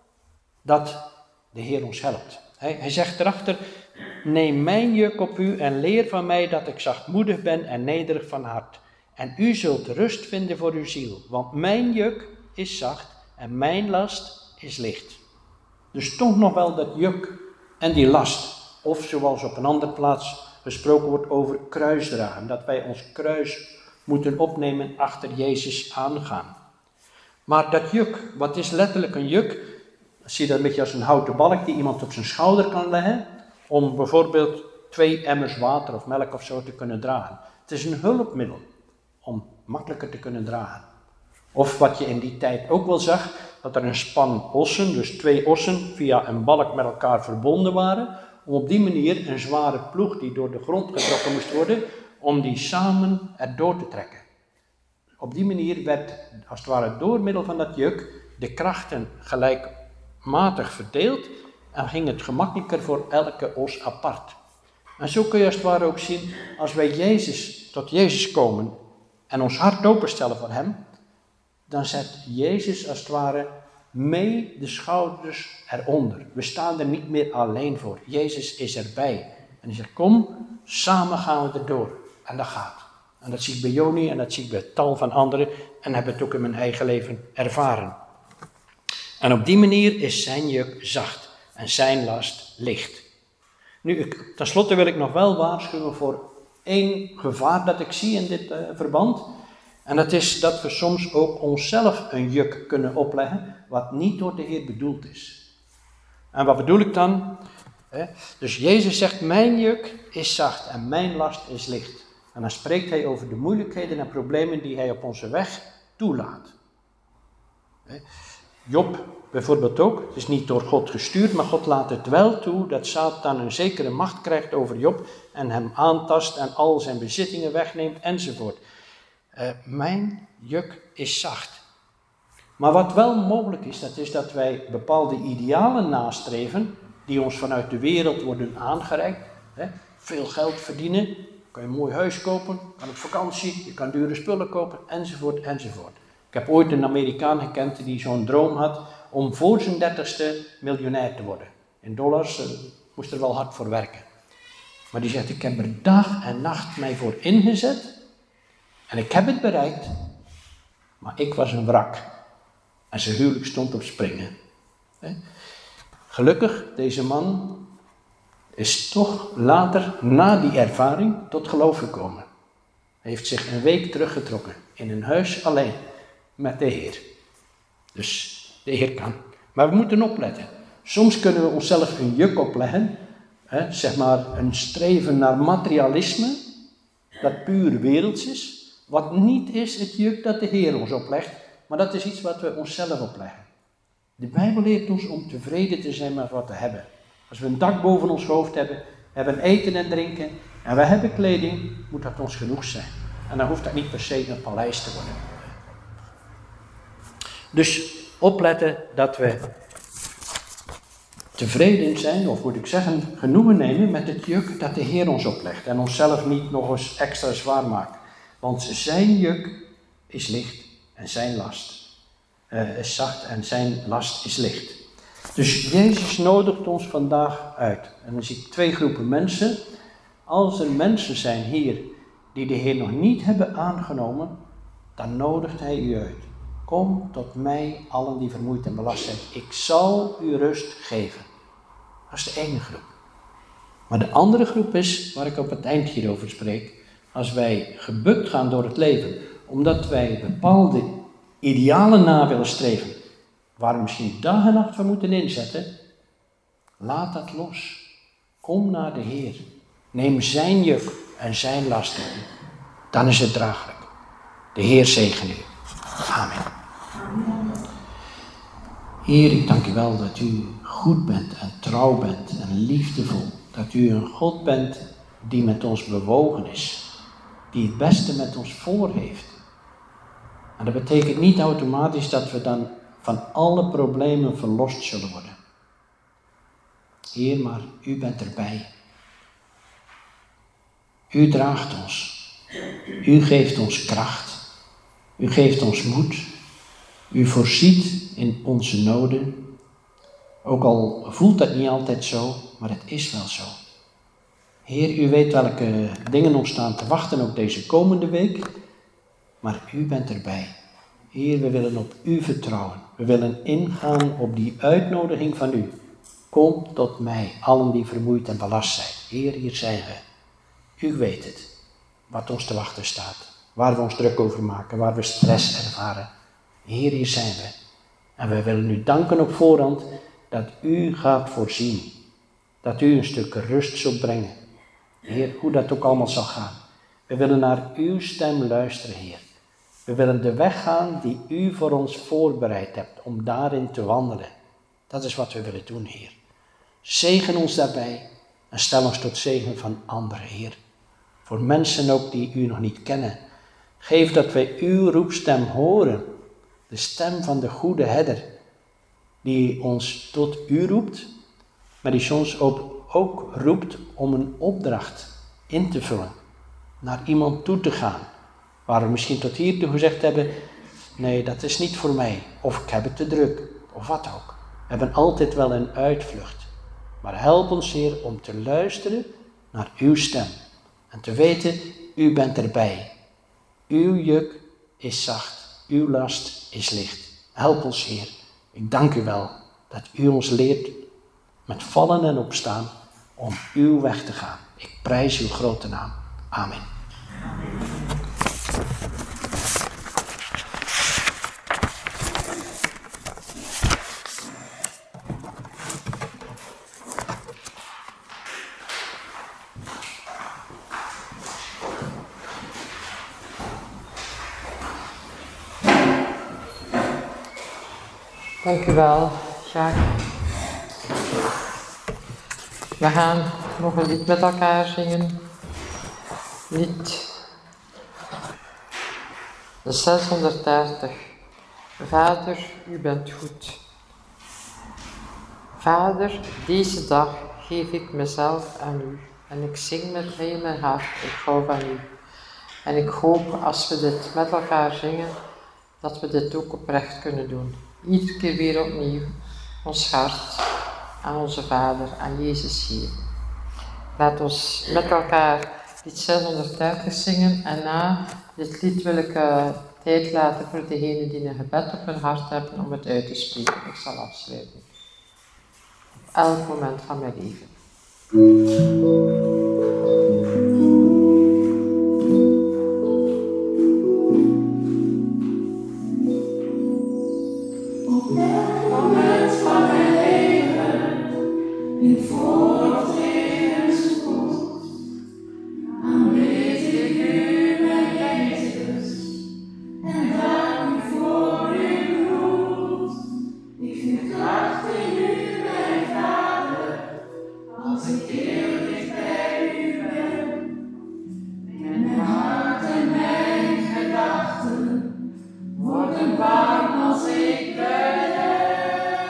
Speaker 1: dat de Heer ons helpt. Hij zegt erachter, neem mijn juk op u en leer van mij dat ik zachtmoedig ben en nederig van hart. En u zult rust vinden voor uw ziel, want mijn juk is zacht en mijn last is licht. Dus toch nog wel dat juk en die last. Of zoals op een andere plaats gesproken wordt over kruisdragen. Dat wij ons kruis moeten opnemen achter Jezus aangaan. Maar dat juk, wat is letterlijk een juk? Zie je dat een beetje als een houten balk die iemand op zijn schouder kan leggen. Om bijvoorbeeld 2 emmers water of melk of zo te kunnen dragen. Het is een hulpmiddel om makkelijker te kunnen dragen. Of wat je in die tijd ook wel zag, dat er een span ossen, dus 2 ossen, via een balk met elkaar verbonden waren. Om op die manier een zware ploeg die door de grond getrokken moest worden, om die samen erdoor te trekken. Op die manier werd, als het ware door middel van dat juk, de krachten gelijkmatig verdeeld en ging het gemakkelijker voor elke os apart. En zo kun je als het ware ook zien, als wij tot Jezus komen en ons hart openstellen voor hem, dan zet Jezus als het ware mee de schouders eronder. We staan er niet meer alleen voor. Jezus is erbij. En hij zegt, kom, samen gaan we erdoor. En dat gaat. En dat zie ik bij Joni en dat zie ik bij tal van anderen. En heb het ook in mijn eigen leven ervaren. En op die manier is zijn juk zacht en zijn last licht. Nu, tenslotte wil ik nog wel waarschuwen voor 1 gevaar dat ik zie in dit verband. En dat is dat we soms ook onszelf een juk kunnen opleggen, wat niet door de Heer bedoeld is. En wat bedoel ik dan? Dus Jezus zegt, mijn juk is zacht en mijn last is licht. En dan spreekt hij over de moeilijkheden en problemen die hij op onze weg toelaat. Job bijvoorbeeld ook, het is niet door God gestuurd, maar God laat het wel toe dat Satan een zekere macht krijgt over Job en hem aantast en al zijn bezittingen wegneemt enzovoort. Mijn juk is zacht. Maar wat wel mogelijk is, dat is dat wij bepaalde idealen nastreven, die ons vanuit de wereld worden aangereikt. Veel geld verdienen, kan je een mooi huis kopen, kan op vakantie, je kan dure spullen kopen, enzovoort, enzovoort. Ik heb ooit een Amerikaan gekend die zo'n droom had om voor zijn 30ste miljonair te worden. In dollars, moest er wel hard voor werken. Maar die zegt, ik heb er dag en nacht mij voor ingezet. En ik heb het bereikt, maar ik was een wrak. En zijn huwelijk stond op springen. Gelukkig, deze man is toch later, na die ervaring, tot geloof gekomen. Hij heeft zich een week teruggetrokken, in een huis alleen, met de Heer. Dus de Heer kan. Maar we moeten opletten. Soms kunnen we onszelf een juk opleggen, zeg maar een streven naar materialisme, dat puur werelds is. Wat niet is het juk dat de Heer ons oplegt, maar dat is iets wat we onszelf opleggen. De Bijbel leert ons om tevreden te zijn met wat we hebben. Als we een dak boven ons hoofd hebben, hebben eten en drinken en we hebben kleding, moet dat ons genoeg zijn. En dan hoeft dat niet per se een paleis te worden. Dus opletten dat we tevreden zijn, of moet ik zeggen, genoegen nemen met het juk dat de Heer ons oplegt en onszelf niet nog eens extra zwaar maakt. Want zijn juk is licht en zijn last is zacht en zijn last is licht. Dus Jezus nodigt ons vandaag uit. En dan zie ik 2 groepen mensen. Als er mensen zijn hier die de Heer nog niet hebben aangenomen, dan nodigt hij u uit. Kom tot mij, allen die vermoeid en belast zijn. Ik zal u rust geven. Dat is de ene groep. Maar de andere groep is, waar ik op het eind hierover spreek, als wij gebukt gaan door het leven, omdat wij bepaalde idealen na willen streven, waar we misschien dag en nacht voor moeten inzetten, laat dat los. Kom naar de Heer. Neem zijn juk en zijn last op u. Dan is het draaglijk. De Heer zegen u. Amen. Heer, ik dank u wel dat u goed bent en trouw bent en liefdevol. Dat u een God bent die met ons bewogen is. Die het beste met ons voor heeft. En dat betekent niet automatisch dat we dan van alle problemen verlost zullen worden. Heer, maar u bent erbij. U draagt ons. U geeft ons kracht. U geeft ons moed. U voorziet in onze noden. Ook al voelt dat niet altijd zo, maar het is wel zo. Heer, u weet welke dingen ons staan te wachten, ook deze komende week. Maar u bent erbij. Heer, we willen op u vertrouwen. We willen ingaan op die uitnodiging van u. Kom tot mij, allen die vermoeid en belast zijn. Heer, hier zijn we. U weet het, wat ons te wachten staat. Waar we ons druk over maken, waar we stress ervaren. Heer, hier zijn we. En we willen u danken op voorhand dat u gaat voorzien. Dat u een stuk rust zult brengen. Heer, hoe dat ook allemaal zal gaan. We willen naar uw stem luisteren, Heer. We willen de weg gaan die u voor ons voorbereid hebt om daarin te wandelen. Dat is wat we willen doen, Heer. Zegen ons daarbij en stel ons tot zegen van anderen, Heer. Voor mensen ook die u nog niet kennen. Geef dat wij uw roepstem horen. De stem van de goede herder. Die ons tot u roept, maar die soms ook roept om een opdracht in te vullen. Naar iemand toe te gaan. Waar we misschien tot hiertoe gezegd hebben, nee, dat is niet voor mij. Of ik heb het te druk. Of wat ook. We hebben altijd wel een uitvlucht. Maar help ons, Heer, om te luisteren naar uw stem. En te weten, u bent erbij. Uw juk is zacht. Uw last is licht. Help ons, Heer. Ik dank u wel dat u ons leert met vallen en opstaan om uw weg te gaan. Ik prijs uw grote naam. Amen.
Speaker 2: Dank u wel, Jacques. We gaan nog een lied met elkaar zingen. Lied 630. Vader, u bent goed. Vader, deze dag geef ik mezelf aan u. En ik zing met heel mijn hart, ik hou van u. En ik hoop, als we dit met elkaar zingen, dat we dit ook oprecht kunnen doen. Iedere keer weer opnieuw ons hart aan onze Vader, aan Jezus geven. Laat ons met elkaar lied 630 zingen en na dit lied wil ik tijd laten voor degenen die een gebed op hun hart hebben om het uit te spreken. Ik zal afsluiten. Op elk moment van mijn leven.
Speaker 3: Worden warm als ik bid.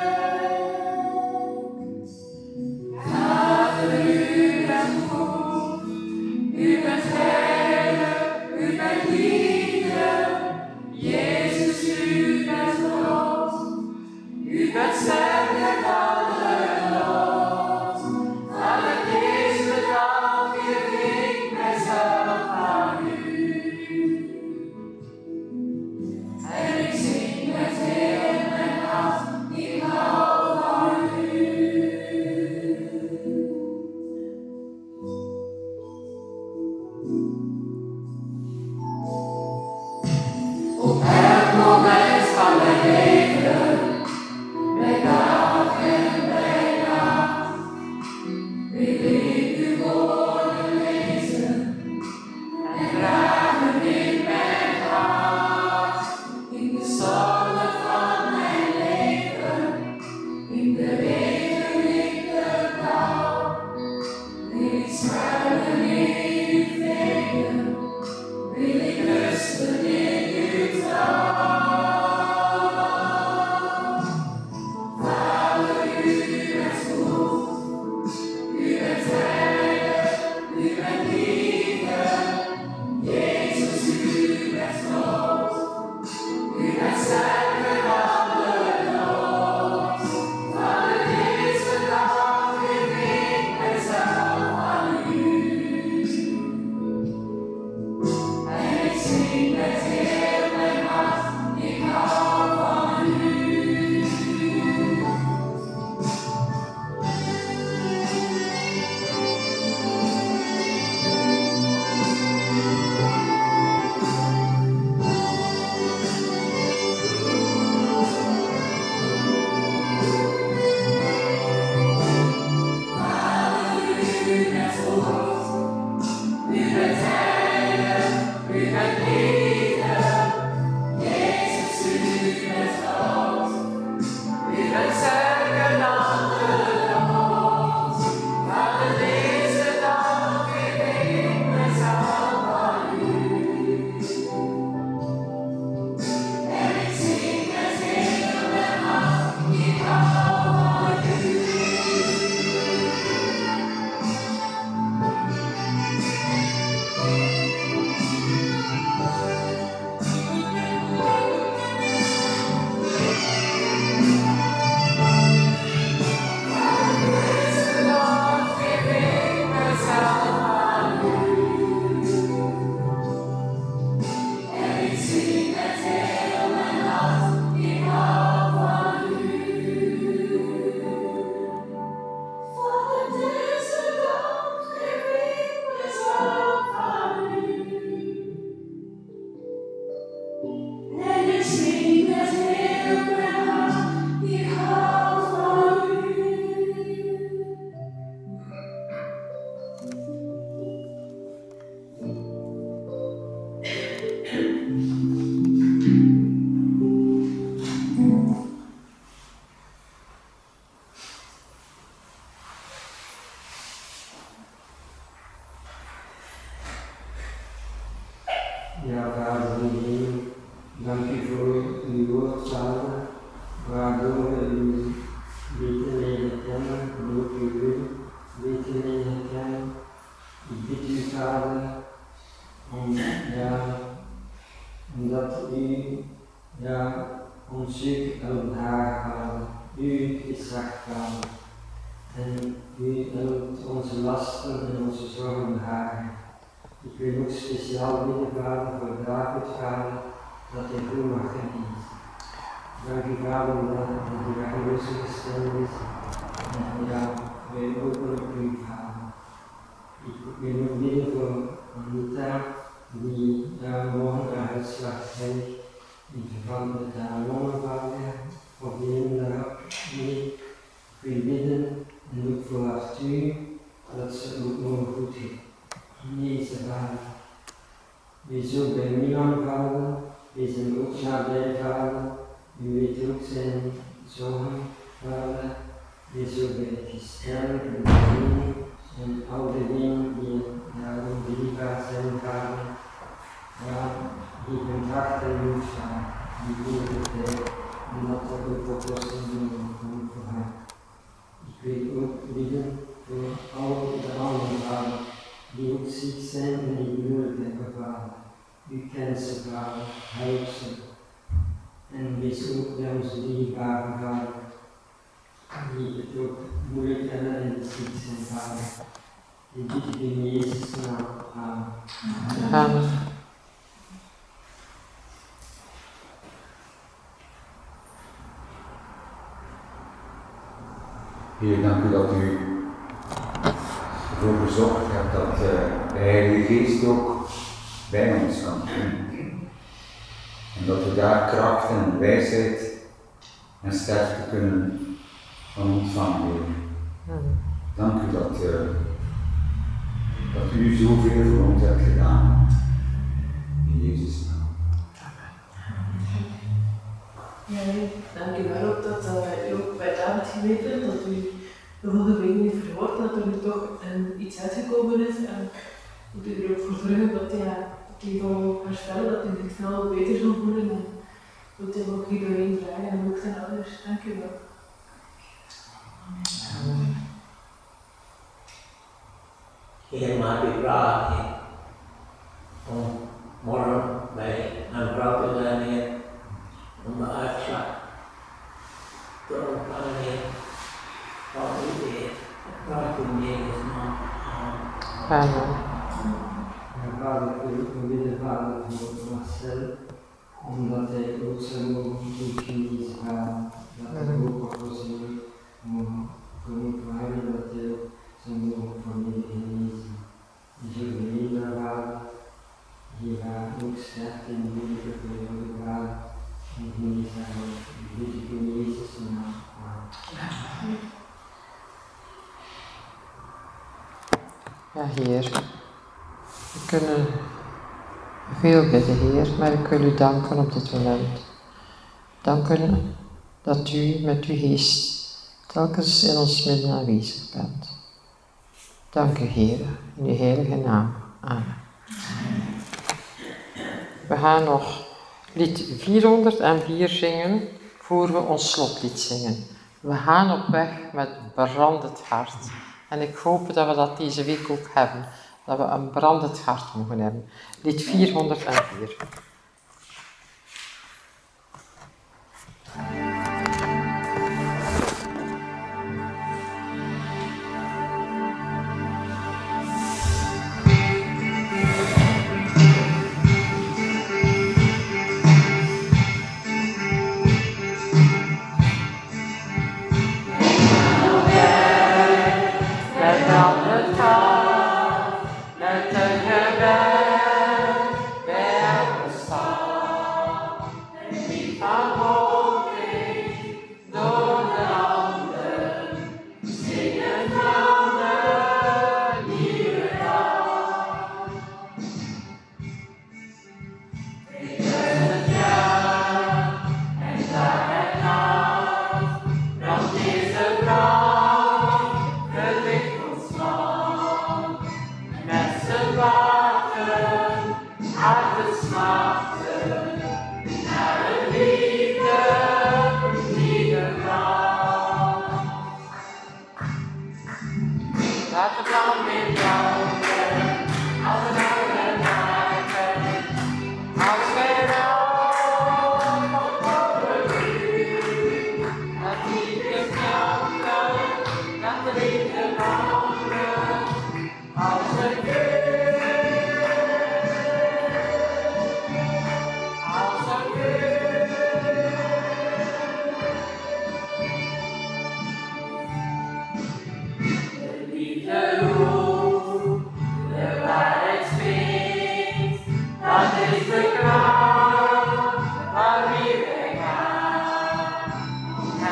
Speaker 3: ons juk aan haar halen. U is zacht, Vader. En u helpt onze lasten en onze zorgen dragen. Ik wil ook speciaal bidden, Vader, voor David, Vader, dat hij goed mag genezen. Dank u, Vader, dat hij gerust gesteld is. En ja, wij openen op u, Vader. Ik wil ook bidden voor Anita, die morgen haar uitslag krijgt in verband met haar longenvader, problemen daarmee. Ik wil bidden en ook voor Arthur, dat ze ook morgen goed genezen, Vader. Wees ook bij Milan, Vader. Wees hem ook nabij, Vader. U weet ook zijn zorgen, Vader. Wees ook bij het gestel en de dingen en al de dingen die ook dierbaar zijn, Vader. Ja, geef hem kracht en moed, Vader. Die goede tijd en dat er ook oplossingen komen voor haar. Ik wil ook bidden voor al de anderen, Vader, die ook ziek zijn en die moeilijk hebben, Vader. U kent ze, Vader, help ze. En wees ook bij onze dierbaren, Vader, die het ook moeilijk hebben en ziek zijn, Vader. In dit in Jezus' naam. Amen.
Speaker 2: Amen.
Speaker 4: Heer, dank u dat u ervoor gezorgd hebt dat de Heilige Geest ook bij ons kan zijn. En dat we daar kracht en wijsheid en sterkte kunnen van ontvangen, Heer. Dank u dat u zoveel voor ons hebt gedaan. In Jezus' naam.
Speaker 5: Ja, dank u wel ook dat u ook bij David geweten hebt, dat u de volgende week niet verhoord, dat er nu toch iets uitgekomen is en dat u er ook voor zorgen dat hij zal herstellen, dat hij zich snel beter zal voelen en dat hij ook hier doorheen dragen en ook zijn ouders. Dank u wel.
Speaker 6: Heer, maak u vragen om morgen bij een vrouw te zijn, Heer, om de uitslag te ontvangen, Heer. Wat u Heer, vraag u in Jezus' naam.
Speaker 2: Amen.
Speaker 3: En Vader, ik wil ook bidden, Vader, voor Marcel, omdat hij ook zou mogen goed genezen, Vader. Dat hij ook oplossingen mogen komen vragen, dat hij ook zou mogen volledig genezen. Die zullen leven, Vader. Die waren ook sterk in de moeilijke periode, Vader. En genezen haar. Ik bid ik in Jezus' naam. Amen.
Speaker 2: Ja, Heer. We kunnen veel bidden, Heer, maar ik wil u danken op dit moment. Danken dat u met uw geest telkens in ons midden aanwezig bent. Dank u, Heer, in uw heilige naam. Amen. We gaan nog lied 404 zingen, voor we ons slotlied zingen. We gaan op weg met brandend hart. En ik hoop dat we dat deze week ook hebben. Dat we een brandend hart mogen hebben. Lied 404.
Speaker 7: Met een gebed bij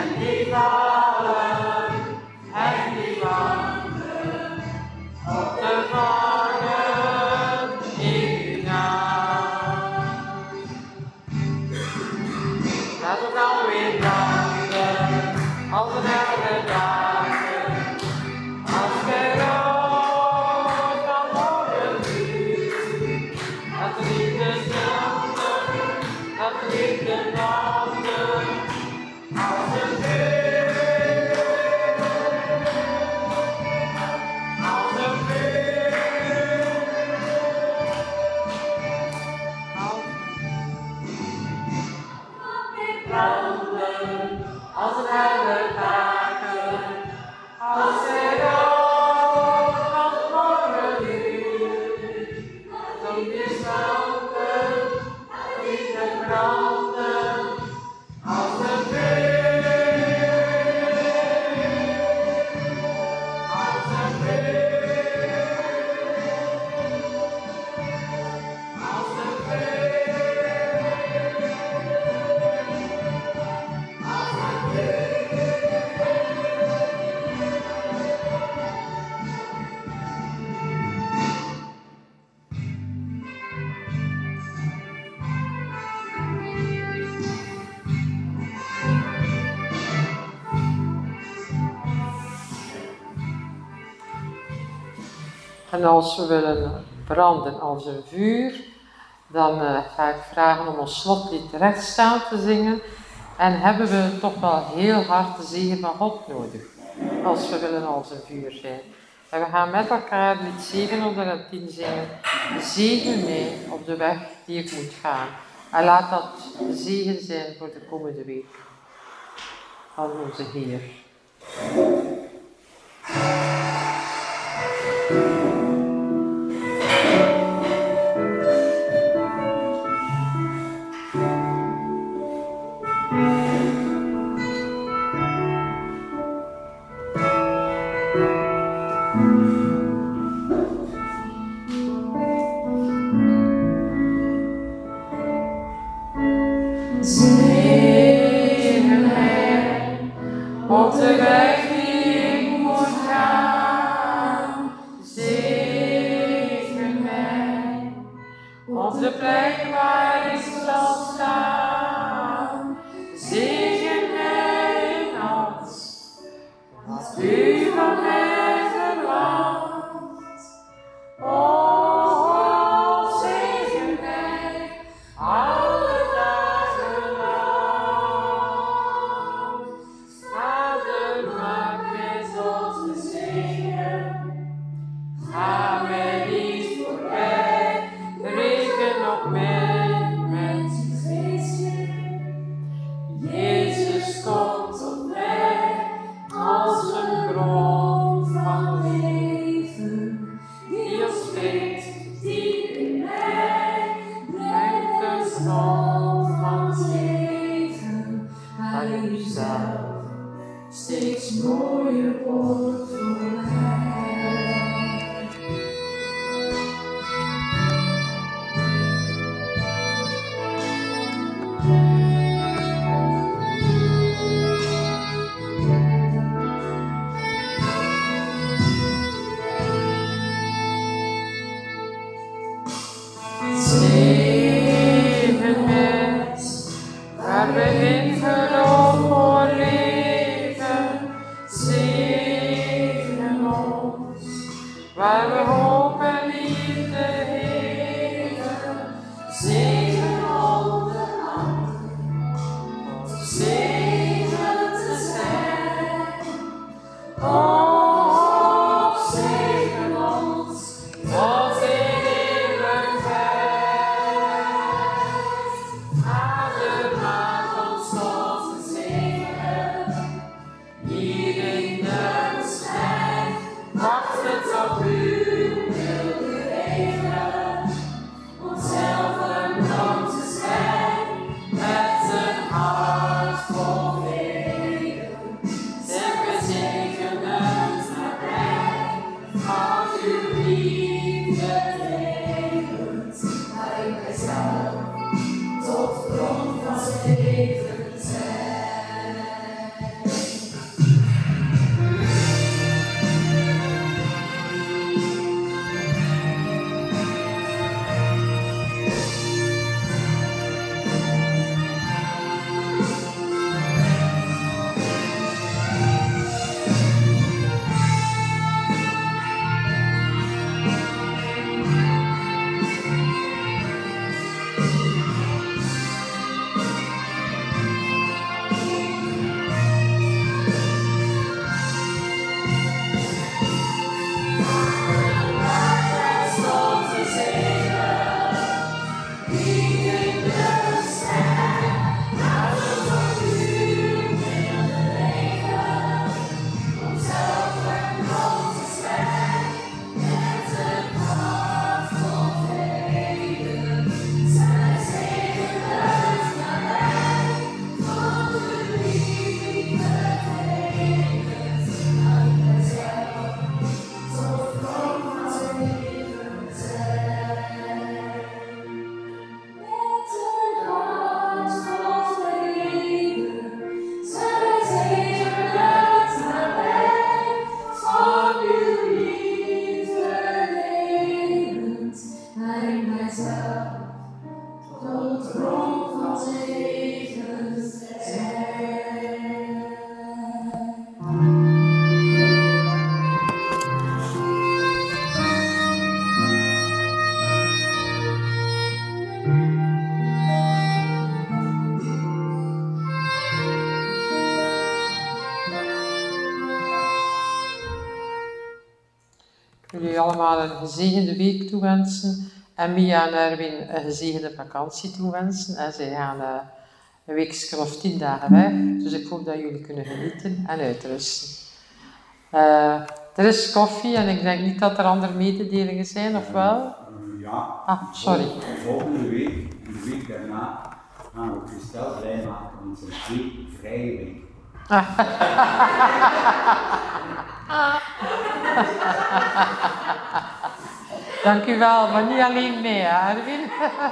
Speaker 2: en die vallen en die wandelen op de vangen in uw naam. Laat het dan weer branden als een helle dagen, als de rood van morgen vuur. Laat de liefde branden, laat de liefde branden, als een vuur, als een vuur, branden, als een helle dagen, als de rood van morgenuur. Laat de liefde branden, laat de liefde branden, als een vuur, als een vuur, als een vuur, als een vuur. En als we willen branden als een vuur, dan ga ik vragen om ons slotlied rechtstaan te zingen. En hebben we toch wel heel hard de zegen van God nodig, als we willen als een vuur zijn. En we gaan met elkaar lied 710 zingen. Zegen mij op de weg die ik moet gaan. En laat dat de zegen zijn voor de komende week. Van onze Heer. Zegen mij op de weg die ik moet gaan. Zegen mij op de plek waar ik zal staan. Zegen mij in alles wat u van mij verlangt. Oh, zegen mij alle dagen lang. Vader, maak mij tot een zegen. Ga mij niet voorbij, reken op mij met uw geestje. Jezus komt tot mij als een bron van leven, die ons spreekt diep in mij, brengt een stroom van zegen naar uzelf, steeds mooier wordt voor mij. Zegen mij, waar begint geloof voor leven. Zegen ons. u allemaal een gezegende week toewensen. En Mia en Erwin een gezegende vakantie toewensen. En zij gaan een weekje of 10 dagen weg. Dus ik hoop dat jullie kunnen genieten en uitrusten. Er is koffie en ik denk niet dat er andere mededelingen zijn, of wel?
Speaker 4: Ja.
Speaker 2: Ah, sorry.
Speaker 4: Volgende week, en de week daarna, gaan we Christel blij maken, want ze heeft 2 vrije weken.
Speaker 2: Dank u wel, maar niet alleen mij, hè, Erwin.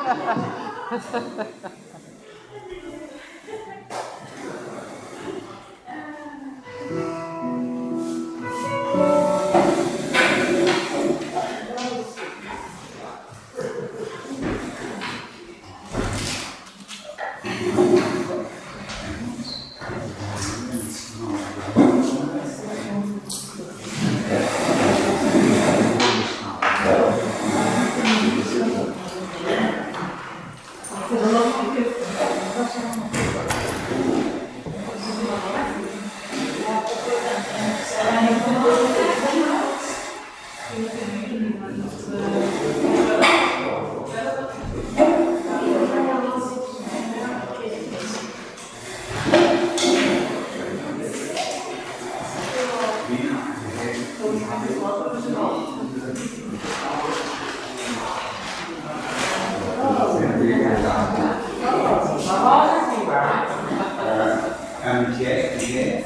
Speaker 4: En jij?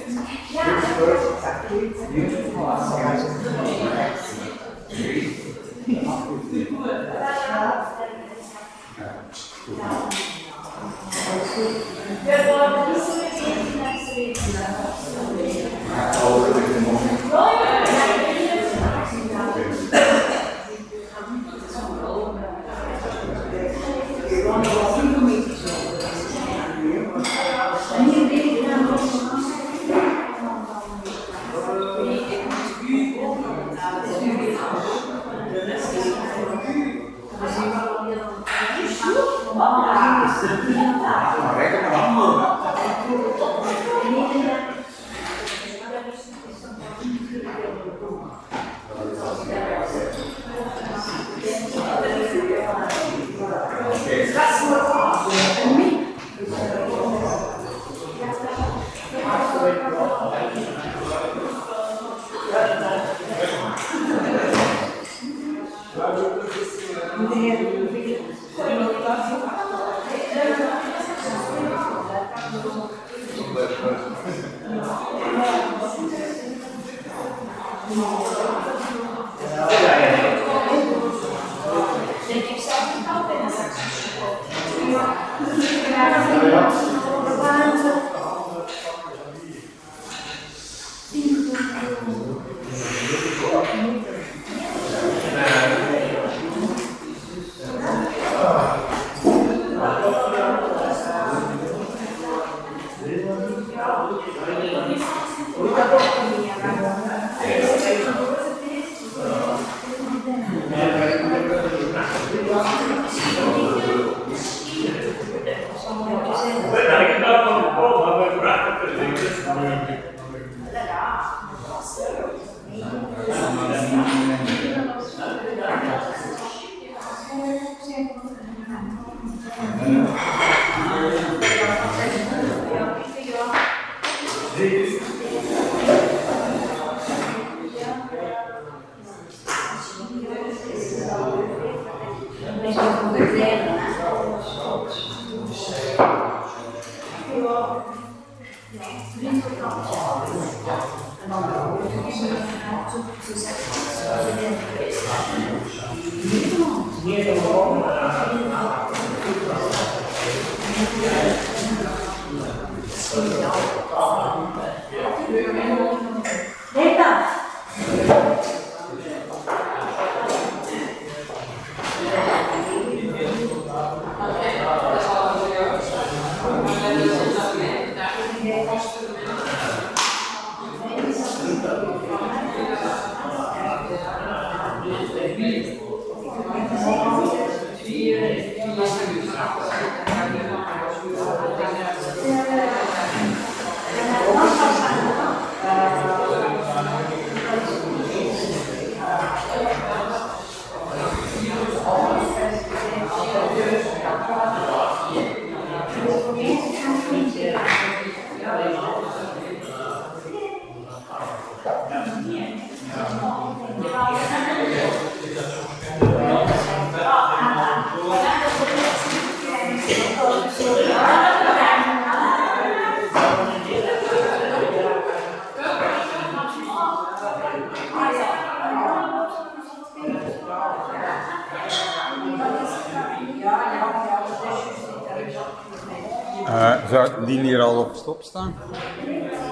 Speaker 7: Zou die hier al op stop staan?